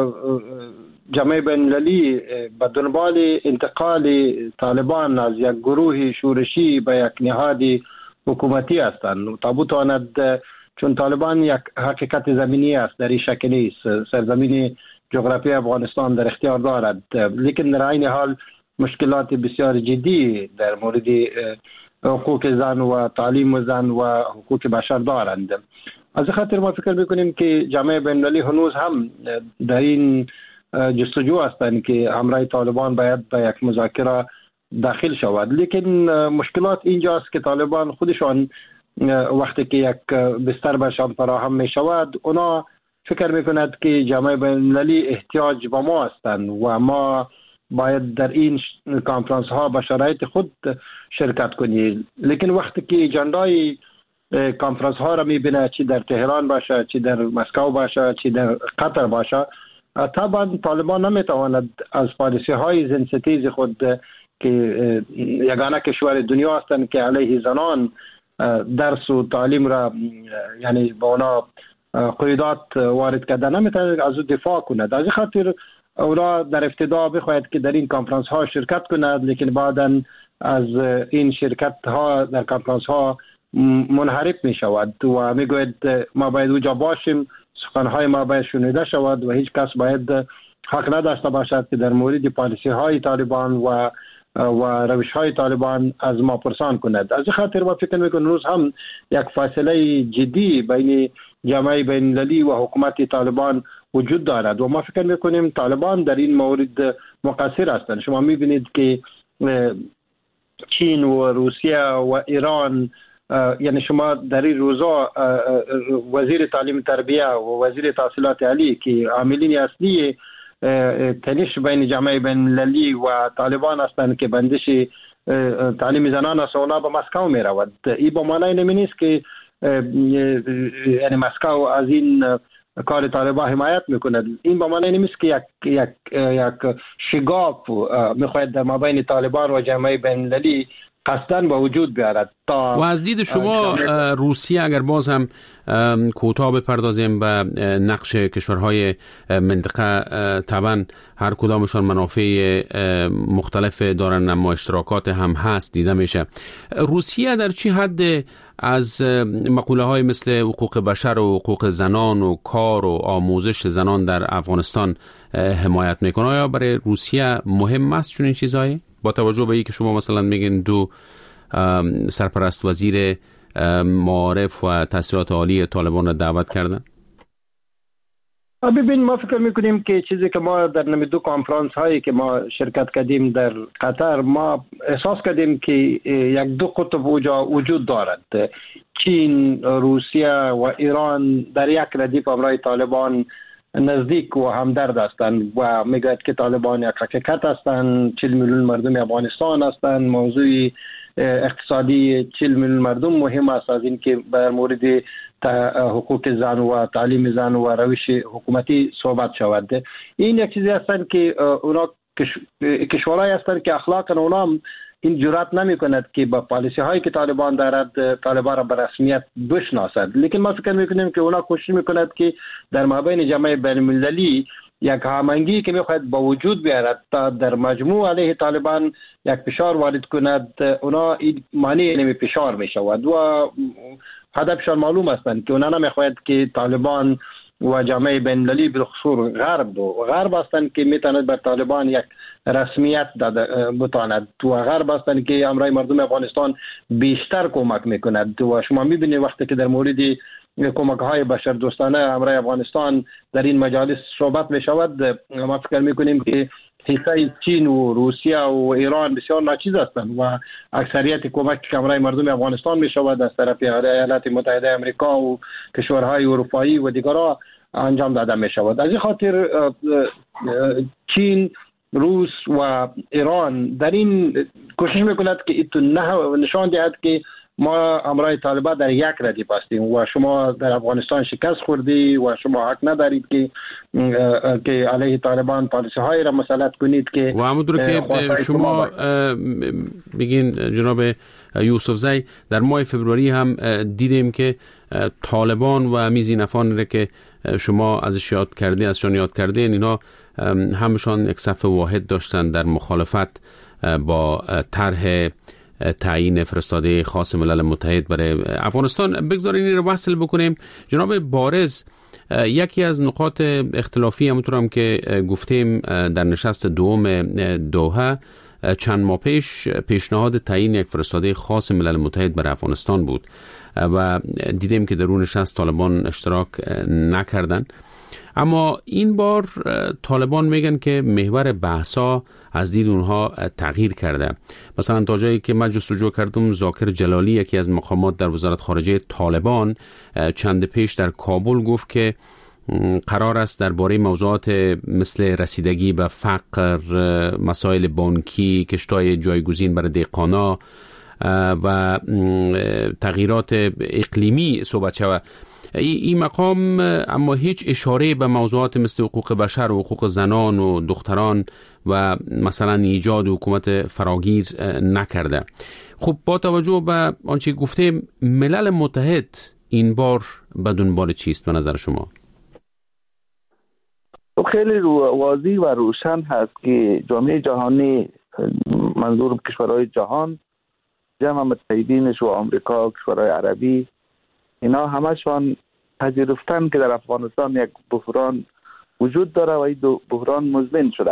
Speaker 2: جامعه بین المللی به دنبال انتقال طالبان از یک گروه شورشی به یک نهاد حکومتی هستند تا بتواند، چون طالبان یک حقیقت زمینی است، در این شک نیست، سرزمین جغرافی افغانستان در اختیار دارد، لیکن در این حال مشکلات بسیار جدی در مورد حقوق زن و تعلیم زن و حقوق بشر دارند. از خاطر ما فکر میکنیم که جامعه بین المللی هنوز هم در این جستجو هستند که همراه طالبان باید به یک مذاکره داخل شود، لیکن مشکلات اینجاست که طالبان خودشان وقتی که یک بستر برشان فراهم می شود، اونا فکر میکند که جامعه بین المللی احتیاج به ما هستند و ما باید در این کانفرانس ها به شرایط خود شرکت کنیم. لیکن وقتی که اجندای کانفرانس ها را میبینه، چی در تهران باشه، چی در مسکو باشه، چی در قطر باشه، طبعا طالبان نمیتواند از پالیسی های زنستیز خود که یگانه کشور دنیا هستند که علیه زنان درس و تعلیم را یعنی با اونا قیودات وارد کرده، نمیتواند از او دفاع کند. از این خاطر اونا در ابتدا بخواهد که در این کانفرانس ها شرکت کند، لیکن بعدا از این شرکت ها در کانفرانس ها منحرف می شود و می گوید ما باید اونجا باشیم، سخنهای ما باید شنیده شود و هیچ کس باید حق نداشته باشد که در مورد پالیسی های طالبان و روش های طالبان از ما پرسان کند. از این خاطر ما فکر میکنم روز هم یک فاصله جدی بین جامعه بین المللی و حکومت طالبان وجود دارد و ما فکر میکنیم طالبان در این مورد مقصر هستند. شما میبینید که چین و روسیه و ایران، یعنی شما در این روزا وزیر تعلیم تربیه و وزیر تحصیلات عالی که عاملین اصلی تنش بین جامعه بین المللی و طالبان هستند که بندش تعلیم زنان است، اونا به مسکو می رود. این به معنی نمی نیست که یعنی مسکو از این کار طالبان حمایت میکند. این به معنی نیست که یک شگاف میخواهد در مابین طالبان و جامعه بین المللی قصدن به وجود بیارد.
Speaker 8: و از دید شما روسیه اگر باز هم کوتاه بپردازیم به نقش کشورهای منطقه، طبعا هر کدامشان منافع مختلف دارن اما اشتراکات هم هست دیده میشه. روسیه در چی حد از مقوله های مثل حقوق بشر و حقوق زنان و کار و آموزش زنان در افغانستان حمایت میکنه؟ آیا برای روسیه مهم است چون این چیزهایی؟ با توجه به اینکه شما مثلا میگین دو سرپرست وزیر معارف و تحصیلات عالی طالبان را دعوت کردن؟
Speaker 2: ببین، ما فکر میکنیم که چیزی که ما در دو کنفرانس هایی که ما شرکت کردیم در قطر، ما احساس کردیم که یک دو قطب وجود دارد. چین، روسیه و ایران در یک ردیف همراه طالبان نزدیک و همدرد هستند و میگوید که طالبان یک حقیقت هستند. 40 میلیون مردم افغانستان هستند. موضوع اقتصادی 40 میلیون مردم مهم است از این که در مورد حقوق زن و تعلیم زن و روش حکومتی صحبت شود. این یک چیزی هستند که اونا کشورهایی هستند که اخلاقا اونا هم این جرأت نمی کند که با پالیسی هایی که طالبان دارد طالبان را به رسمیت بشناسد. لیکن ما فکر میکنیم که اونا کوشش میکند که در مابین جامعه بین المللی یک هماهنگی که میخواهد با وجود بیارد تا در مجموع علیه طالبان یک فشار وارد کند. اونا مانع نمی فشار میشود و هدفشان معلوم هستند که اونا نمیخواهد که طالبان و جامعه بین المللی بالخصوص غرب هستند که میتواند بر طالبان یک رسمیت بتواند و غرب هستند که امرای مردم افغانستان بیشتر کمک میکند. و شما میبینید وقتی که در مورد کمک های بشر دوستانه امرای افغانستان در این مجالس صحبت میشود، ما فکر میکنیم که حصه چین و روسیه و ایران بسیار ناچیز هستند و اکثریت کمک که امرای مردم افغانستان میشود از طرف ایالات متحده آمریکا و کشورهای اروپایی و دیگرها انجام داده میشود. از این خاطر چین، روس و ایران در این کوشش میکند که نشان دهد که ما امرای طالبان در یک ردیف هستیم و شما در افغانستان شکست خوردی و شما حق ندارید که علیه طالبان پالیسی های را مسلط کنید. که
Speaker 8: و همونطور که شما بگین جناب یوسفزی، در ماه فبروری هم دیدیم که طالبان و میزینفان را که شما ازشان یاد کردین اینا همشان یک صف واحد داشتن در مخالفت با طرح تعیین فرستاده خاص ملل متحد برای افغانستان. بگذارین این رو وصل بکنیم. جناب بارز، یکی از نقاط اختلافی همونطور هم که گفتیم در نشست دوم دوحه چند ماه پیش پیشنهاد تعیین یک فرستاده خاص ملل متحد برای افغانستان بود و دیدیم که در اون نشست طالبان اشتراک نکردن. اما این بار طالبان میگن که محور بحثا از دید اونها تغییر کرده. مثلا تا جایی که من جستجو کردم، ذاکر جلالی یکی از مقامات در وزارت خارجه طالبان چند پیش در کابل گفت که قرار است درباره موضوعات مثل رسیدگی به فقر، مسائل بانکی، کشتای جایگزین برای دهقانا و تغییرات اقلیمی صحبت شود. این مقام اما هیچ اشاره به موضوعات مثل حقوق بشر و حقوق زنان و دختران و مثلا ایجاد حکومت فراگیر نکرده. خب با توجه به آنچه گفته، ملل متحد این بار به دنبال چیست به نظر شما؟
Speaker 7: خیلی واضح و روشن هست که جامعه جهانی، منظور کشورهای جهان، جمع متحدینش و آمریکا، کشورهای عربی، اینا همشان پذیرفتن که در افغانستان یک بحران وجود داره و این بحران مزمن شده.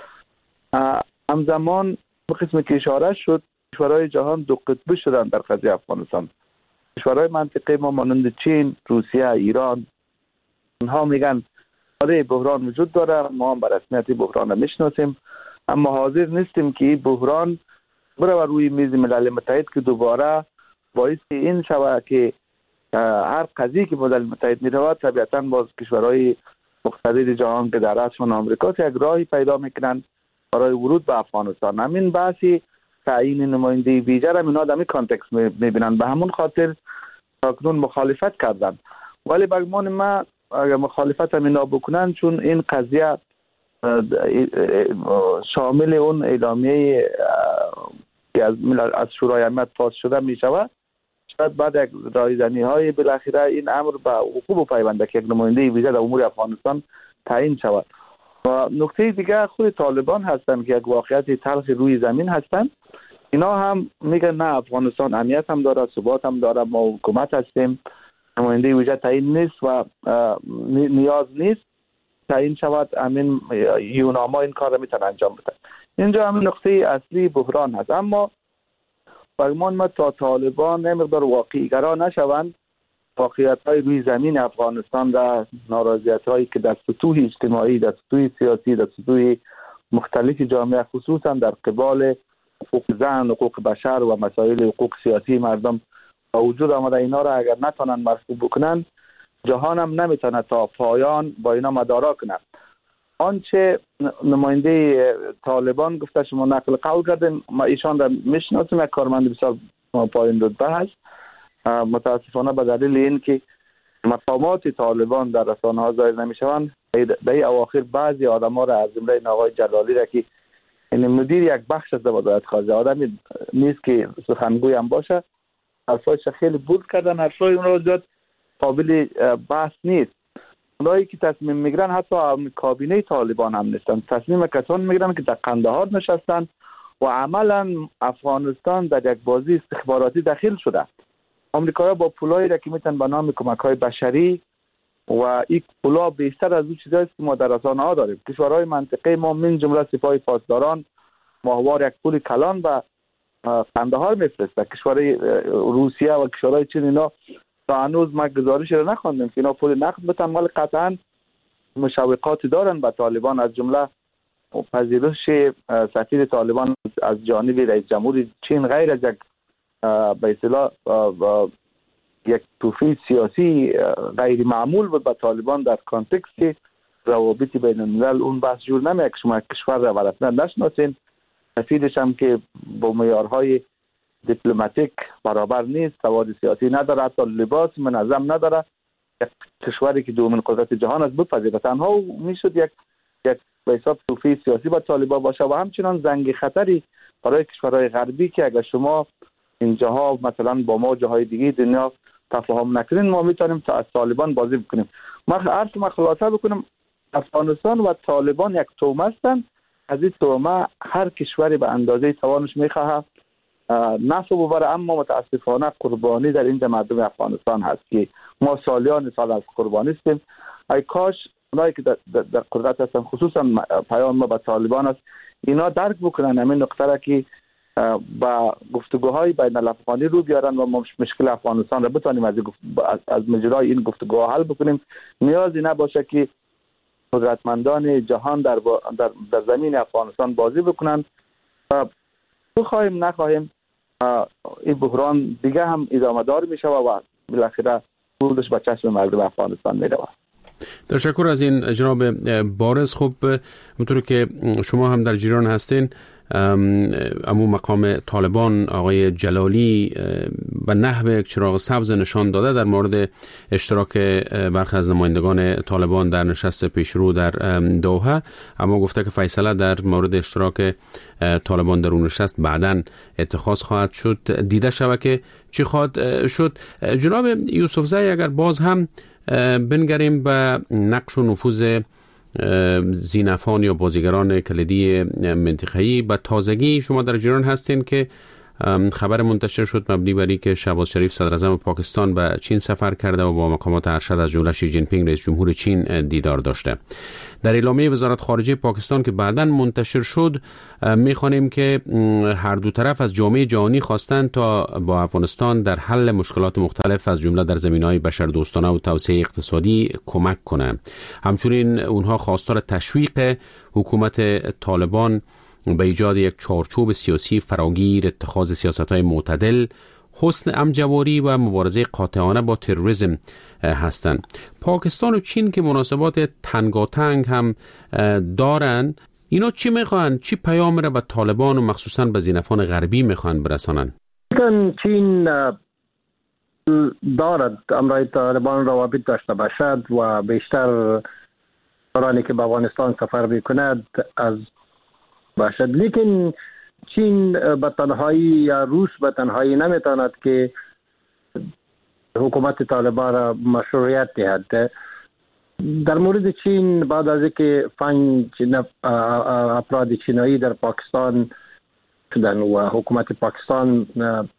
Speaker 7: همزمان به قسم که اشاره شد، کشورهای جهان دو قطبی شدن در قضیه افغانستان. کشورهای منطقه ما مانند چین، روسیه، ایران، اونها میگن آره بحران وجود داره، ما هم به رسمیت بحران رو میشناسیم، اما حاضر نیستیم که این بحران بره روی میز ملل متحد که دوباره باعث این شود که هر قضیه که ملل متحد میرود طبیعتا باز کشورهای مقتدر جهان که در رأسشان آمریکا یک راهی پیدا میکنند برای ورود به افغانستان. همین بحثی تعیین نماینده ویژه را اینا در این کانتکست میبینن، به همون خاطر اکنون مخالفت کردن. ولی به گمان ما اگر مخالفت هم اینا بکنن، چون این قضیه شامل اون اعلامیه که از شورای امنیت پاس شده می شود، شاید بعد یک رایزنی های بالاخره این امر به وقوع پیونده که یک نماینده ویژه در امور افغانستان تعیین شود. و نکته دیگه خود طالبان هستند که یک واقعیت تلخ روی زمین هستند. اینا هم میگن نه افغانستان امنیت هم داره، ثبات هم داره، ما حکومت هستیم، نماینده ویژه تعیین نیست و نیاز نیست تعیین شود، همین یوناما این کار را میتونه انجام بده. اینجا همین نقطه اصلی بحران هست. اما فرمان ما تا طالبان نمیقدار واقعی گرا نشوند، واقعیت های روی زمین افغانستان و ناراضیت هایی که در سطوح اجتماعی، در سطوح سیاسی، در سطوح مختلف جامعه خصوصا در قبال حقوق زن، حقوق بشر و مسائل حقوق سیاسی مردم وجود آمده، اینا را اگر نتونن مرفوع بکنن جهان هم نمیتونه تا پایان با اینا مدارا کنه. آنچه نماینده طالبان گفته شما نقل قول کردن، ما ایشان را میشناسیم، یک کارمند بسیار پایین رتبه هست. متاسفانه به دلیل این که مقامات طالبان در رسانه ها ظاهر نمیشوند، در اواخر بعضی آدم ها را از جمله آقای جلالی را که این مدیر یک بخش از وزارت خارجه آدمی نیست که سخنگوی هم باشه، حرفایش خیلی بولد کردن، حرفای اون را زیاد قابل بحث نیست. اونایی که تصمیم میگیرن حتی کابینه طالبان هم نیستن، تصمیم کسان میگیرن که در قندهار نشستن و عملا افغانستان در یک بازی استخباراتی داخل شده. آمریکایی‌ها با پولایی را که میتونن به نام کمک‌های بشری و این پولا بیشتر از اون چیزایی که ما در رسانه‌ها داریم. کشورهای منطقه ما من جمله سپاه پاسداران ماهوار یک پول کلان و قندهار میفرسته. کشورهای روسیه و کشورهای چین اینا تا هنوز ما گزارش رو نخوندیم که اینا پول نقد بتن، ولی قطعا مشوقاتی دارن به طالبان، از جمله پذیرش سفیر طالبان از جانب رئیس جمهور چین غیر از یک به اصطلاح یک توفیق سیاسی غیر معمول بود به طالبان در کانتکست روابط بین الملل. اون بحث جور نمیاد که شما کشور را ورسنا نشناسین، سفیرش هم که با معیارهای دیپلماتیک برابر نیست، سواد سیاسی نداره، حتی لباس منظم نداره، یک کشوری که دومین قدرت جهان است بپذیره، تنها میشد یک به حساب توفیق سیاسی با طالبان باشه و همچنان زنگ خطری برای کشورهای غربی که اگر شما اینجاها مثلا با ما جاهای دیگه دنیا تفاهم نکنین ما میتونیم تا از طالبان بازی بکنیم. ما خلاصه بکنم، افغانستان و طالبان یک تومه هستند. از این تومه هر کشوری به اندازه توانش میخواه نفع ببره، اما متاسفانه قربانی در این مردم افغانستان هست که ما سالیان سال از قربانی هستیم. ای کاش اونایی که در قدرت هستن، خصوصا پیام ما به طالبان است، اینا درک بکنن همین نقطه را که با گفتگوهای بین الافغانی رو بیارن و مشکل افغانستان را بتونیم از مجرای این گفتگوها حل بکنیم. نیازی نباشه که قدرتمندان جهان در زمین افغانستان بازی بکنن. بخواهیم نخواهیم این بحران دیگه هم ادامه دار میشه و بالاخره بردش به چشم مردم افغانستان میره.
Speaker 8: تشکر از این جناب بارز. خب همونطور که شما هم در جریان هستین، امو مقام طالبان آقای جلالی و نحو یک چراغ سبز نشان داده در مورد اشتراک برخی از نمایندگان طالبان در نشست پیشرو در دوحه، اما گفته که فیصله در مورد اشتراک طالبان در اون نشست بعداً اتخاذ خواهد شد. دیده شود که چی خواهد شد. جناب یوسفزئی، اگر باز هم بنگریم به نقش و نفوذ زینفان یا بازیگران کلیدی منطقه‌ای، به تازگی شما در جریان هستین که خبر منتشر شد مبنی بر اینکه شهباز شریف صدر اعظم پاکستان به چین سفر کرده و با مقامات ارشد از جمله شی جین پینگ رئیس جمهور چین دیدار داشته. در اعلامیه وزارت خارجه پاکستان که بعداً منتشر شد می‌خوانیم که هر دو طرف از جامعه جهانی خواستند تا با افغانستان در حل مشکلات مختلف از جمله در زمینه‌های بشردوستانه و توسعه اقتصادی کمک کنند. همچنین اونها خواستار تشویق حکومت طالبان به ایجاد یک چارچوب سیاسی فراگیر، اتخاذ سیاست‌های معتدل، حسن امجواری و مبارزه قاطعانه با تروریسم هستند. پاکستان و چین که مناسبات تنگاتنگ هم دارن، اینا چی میخوان؟ چی پیام را به طالبان و مخصوصا به زینفان غربی میخوان برسانن؟
Speaker 2: چین دارد امرای طالبان روابط داشته باشد و بیشتر دورانی که به افغانستان سفر میکند از باشد، لیکن چین به تنهایی یا روس به تنهایی نمیتواند که حکومت طالبان را مشروعیت دهد. در مورد چین بعد از اینکه 5 افراد چینایی در پاکستان شدن و حکومت پاکستان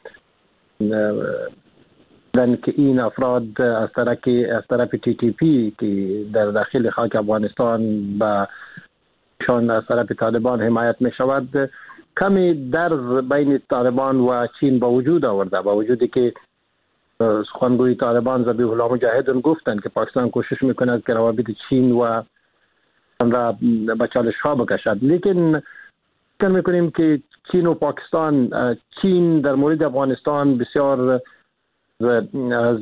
Speaker 2: که این افراد از طرف TTP که در داخل خاک افغانستان به شان از طرف طالبان حمایت می شود، کمی درز بین طالبان و چین با وجود آورده، با وجودی که سخنگوی طالبان ذبیح الله مجاهدون گفتند که پاکستان کوشش میکند که روابط چین و آن را به چالش ها بکشد. لیکن فکر میکنیم که چین و پاکستان، چین در مورد افغانستان بسیار از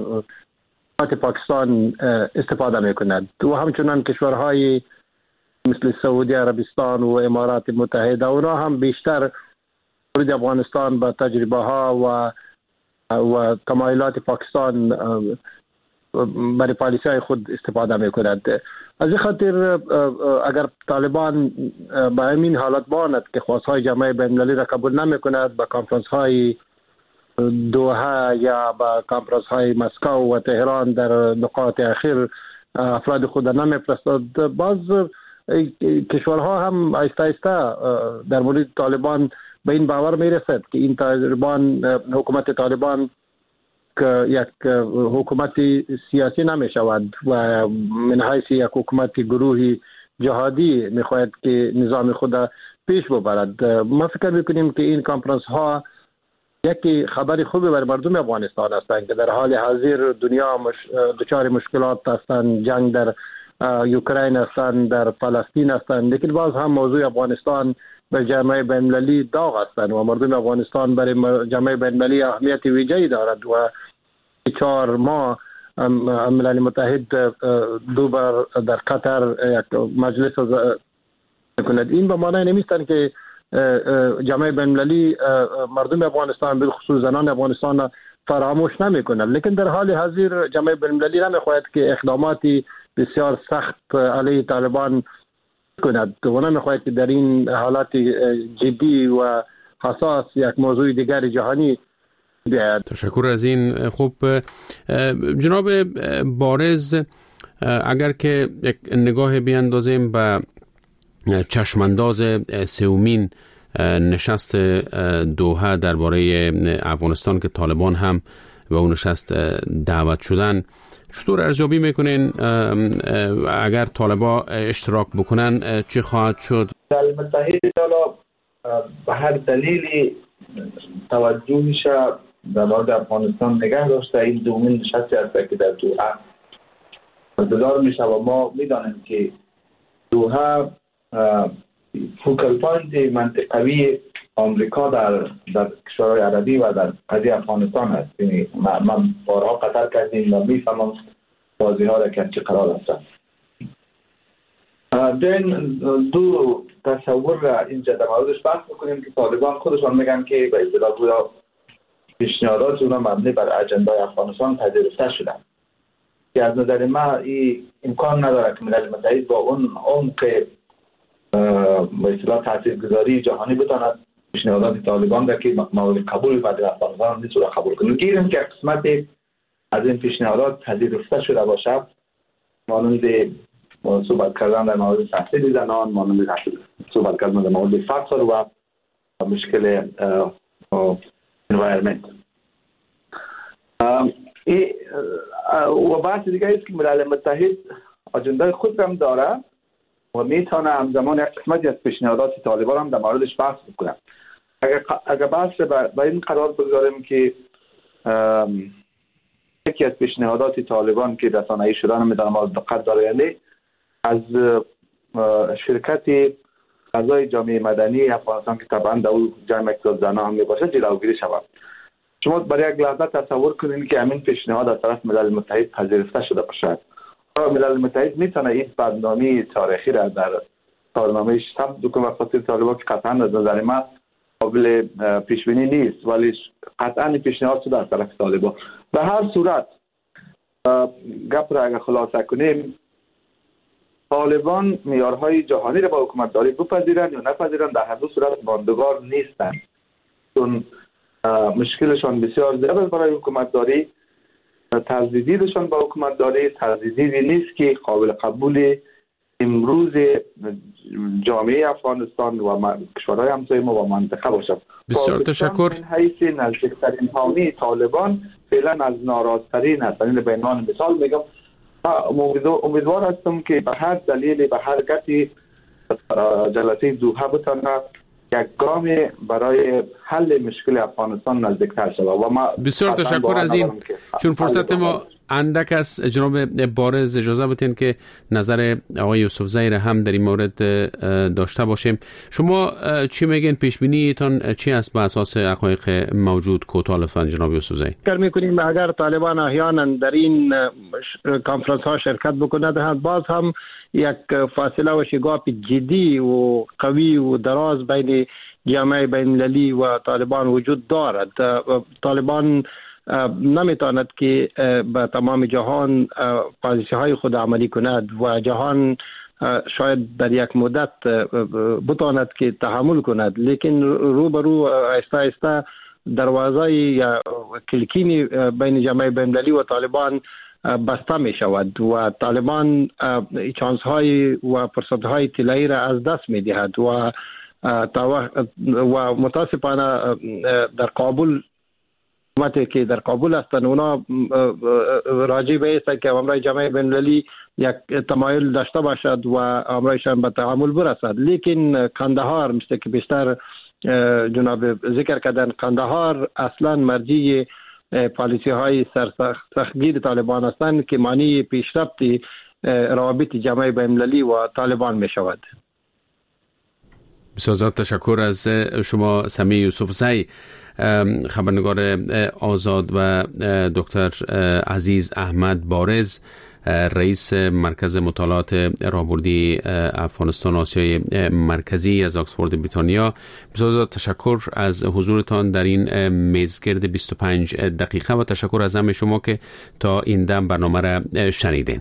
Speaker 2: پاکستان استفاده میکند و همچنان کشورهای مثل سعودی عربستان و امارات متحده اونا هم بیشتر مورد افغانستان با تجربه ها و تمایلات پاکستان برای پالیسی های خود استفاده میکند. از این خاطر اگر طالبان به همین حالت باند که خواستهای جامعه بین‌المللی را قبول نمیکند، به کنفرانس های دوحه یا به کنفرانس های مسکو و تهران در نقاط اخیر افراد خود نمیفرستد، باز کشورها هم آهسته آهسته در مورد طالبان به این باور میرسد که این طالبان، حکومت طالبان که یک حکومت سیاسی نمی شود و من حیث یک حکومت گروهی جهادی میخواهد که نظام خود پیش ببرد. ما فکر میکنیم که این کنفرانس ها یکی خبری خوبی برای مردم افغانستان هستند که در حال حاضر دنیا دچار مشکلات هستند، جنگ در اوکراین هستند، در فلسطین هستند، لیکن باز هم موضوع افغانستان به جامعه بین‌المللی داغ هستند و مردم افغانستان برای جامعه بین‌المللی اهمیت ویژه‌ای دارد و 4 ماه ملل متحد 2 بار در قطر یک مجلس کند. این به معنی نمیستند که جامعه بین‌المللی مردم افغانستان به خصوص زنان افغانستان فراموش نمی‌کند، لیکن در حال حاضر جامعه بین‌المللی نمی‌خواهد که اقداماتی بسیار سخت علیه طالبان کند و نمی‌خواهد که در این حالات جدی و حساس یک موضوع دیگر جهانی بیاید.
Speaker 8: تشکر از این. خب جناب بارز، اگر که یک نگاه بیاندازیم به چشمانداز سومین نشست دوحه درباره افغانستان که طالبان هم به اون نشست دعوت شدن، چطور ارزیابی میکنین اگر طالبان اشتراک بکنن چه خواهد شد؟
Speaker 7: ملل متحد به هر دلیلی توجهش در مورد افغانستان نگه داشته. این دومین نشستی است که در دوحه برگزار میشه و ما میدانیم که دوحه فوکال پوینت منطقوی آمریکا در کشورهای عربی و در قضیه افغانستان است. یعنی من بارها قطر کردیم و میفهمم بازی ها را که چه قرار است. دو تصور را اینجا در موردش بحث میکنیم که طالبان خودشان میگن که به اصطلاح گویا پیشنهادات اونا مبنی بر اجندای افغانستان پذیرفته شدن که از نظر ما این امکان نداره که ملل متحد با اون عمق به اصطلاح تاثیرگذاری جهانی بتواند پیشنهادات طالبان را که مورد قبول بعد افغانستان نیست را قبول کنه. گیریم که قسمت از این پیشنهادات پذیرفته شده باشه، مانند صحبت کردن در مورد تحصیل زنان، مانند صحبت کردن در مورد فقر و مشکل انوایرمنت. و بحث دیگه است که ملل متحد اجنده خود هم داره و میتونه همزمان یک قسمتی از پیشنهادات طالبان هم در موردش بحث بکنه. اگر بحث به این قرار بگذاریم که یکی از پیشنهادات طالبان که رسانه‌ای شدن میدانم مورد دقت داره، یعنی از شرکت اعضای جامعه مدنی افغانستان که طبعا در اون جمع اقتصاد زنان هم میباشه جلوگیری شود. شما برای یک لحظه تصور کنید که همین پیشنهاد از طرف ملل متحد پذیرفته شده باشد. ملل متحد میتونه این برنامه تاریخی را در کارنامه‌اش ثبت کنه واسه طالبان که قطعا از نظر من قابل پیش بینی نیست، ولی قطعا پیشنهاد شده از طرف طالبان. به هر صورت گپ را اگر خلاصه کنیم، طالبان معیارهای جهانی را با حکومتداری بپذیرند یا نپذیرند، در هر دو صورت ماندگار نیستند، چون مشکلشان بسیار زیاد است برای حکومتداری. تجدیدشان با حکومتداری تجدیدی نیست که قابل قبول امروز جامعه افغانستان و کشورهای همسایه ما و منطقه باشد.
Speaker 8: بسیار تشکر.
Speaker 7: من حیث نزدیکترین حامی طالبان فعلا از ناراضترین است. یعنی به عنوان مثال میگم امیدوار هستم که به هر دلیل به هر گتی جلسه دوحه بتونه یک گام برای حل مشکل افغانستان نزدیکتر شود و ما
Speaker 8: بسیار تشکر از این. چون فرصت ما اندک است، جناب بارز اجازه بدین که نظر آقای یوسفزئی را هم در این مورد داشته باشیم. شما چی میگین؟ پیش بینیتون چی است به اساس حقایق موجود؟ کوتاه لطفاً جناب یوسفزئی.
Speaker 2: فکر می‌کنیم اگر طالبان احیانا در این کنفرانس ها شرکت بکنند، باز هم یک فاصله و شگاف جدی و قوی و دراز بین جامعه بین‌المللی و طالبان وجود دارد. طالبان نمیتواند که به تمام جهان پالیسی های خود عملی کند و جهان شاید در یک مدت بتواند که تحمل کند، لیکن روبرو آهسته آهسته دروازه یا کلکین بین جامعه بین‌المللی و طالبان بسته می شود و طالبان چانس های و فرصت های طلایی را از دست می دهد و متاسفانه در کابل حکومتی که در کابل هستند اونا راجع به است که امرای جامعه بین‌المللی یک تمایل داشته باشد و امرایشان به تعامل برسد، لیکن قندهار مثل که بیشتر جناب ذکر کردن، قندهار اصلا مرجع پالیسی های سرسختگیر طالبان هستند که معنی پیشرفت روابط جامعه بین‌المللی و طالبان می شود.
Speaker 8: بسیار تشکر از شما سمیع یوسفزئی، خبرنگار آزاد و دکتر عزیز احمد بارز، رئیس مرکز مطالعات راهبردی افغانستان آسیای مرکزی از آکسفورد بریتانیا. بسیار تشکر از حضورتان در این میزگرد 25 دقیقه و تشکر از همه شما که تا این دم برنامه را شنیدین.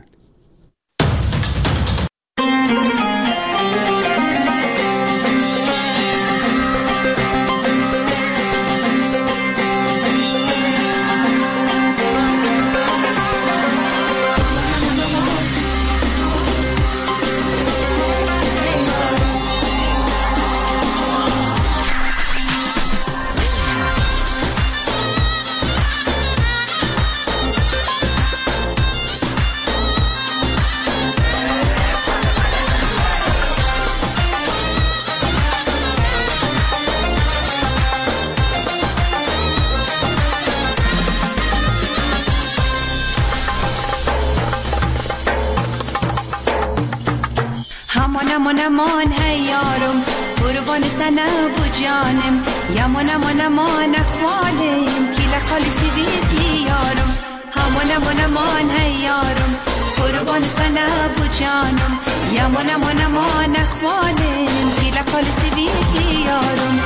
Speaker 5: امان هی یارم قربان سنه بو جانم یمان امان اخوالم کیلا خالی سیبیدی یارم امان هی یارم قربان سنه بو جانم یمان امان اخوالم کیلا خالی سیبیدی یارم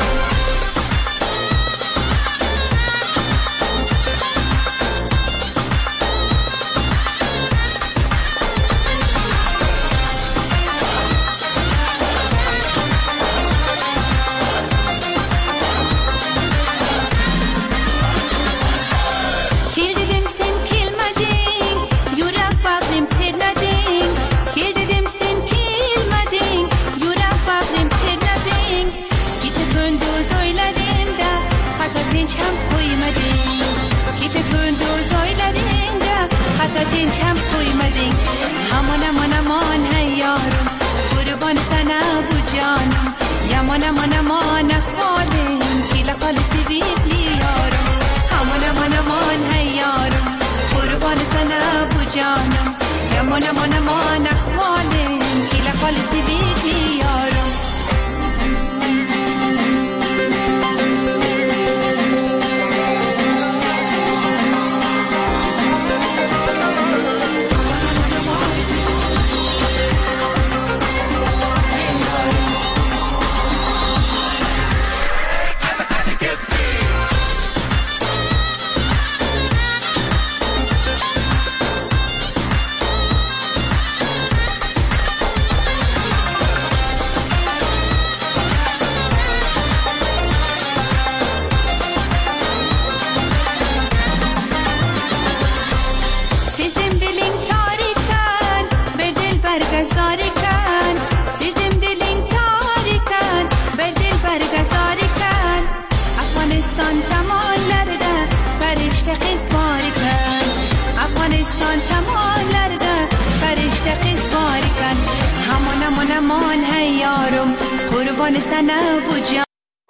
Speaker 5: قربان سنه و جان.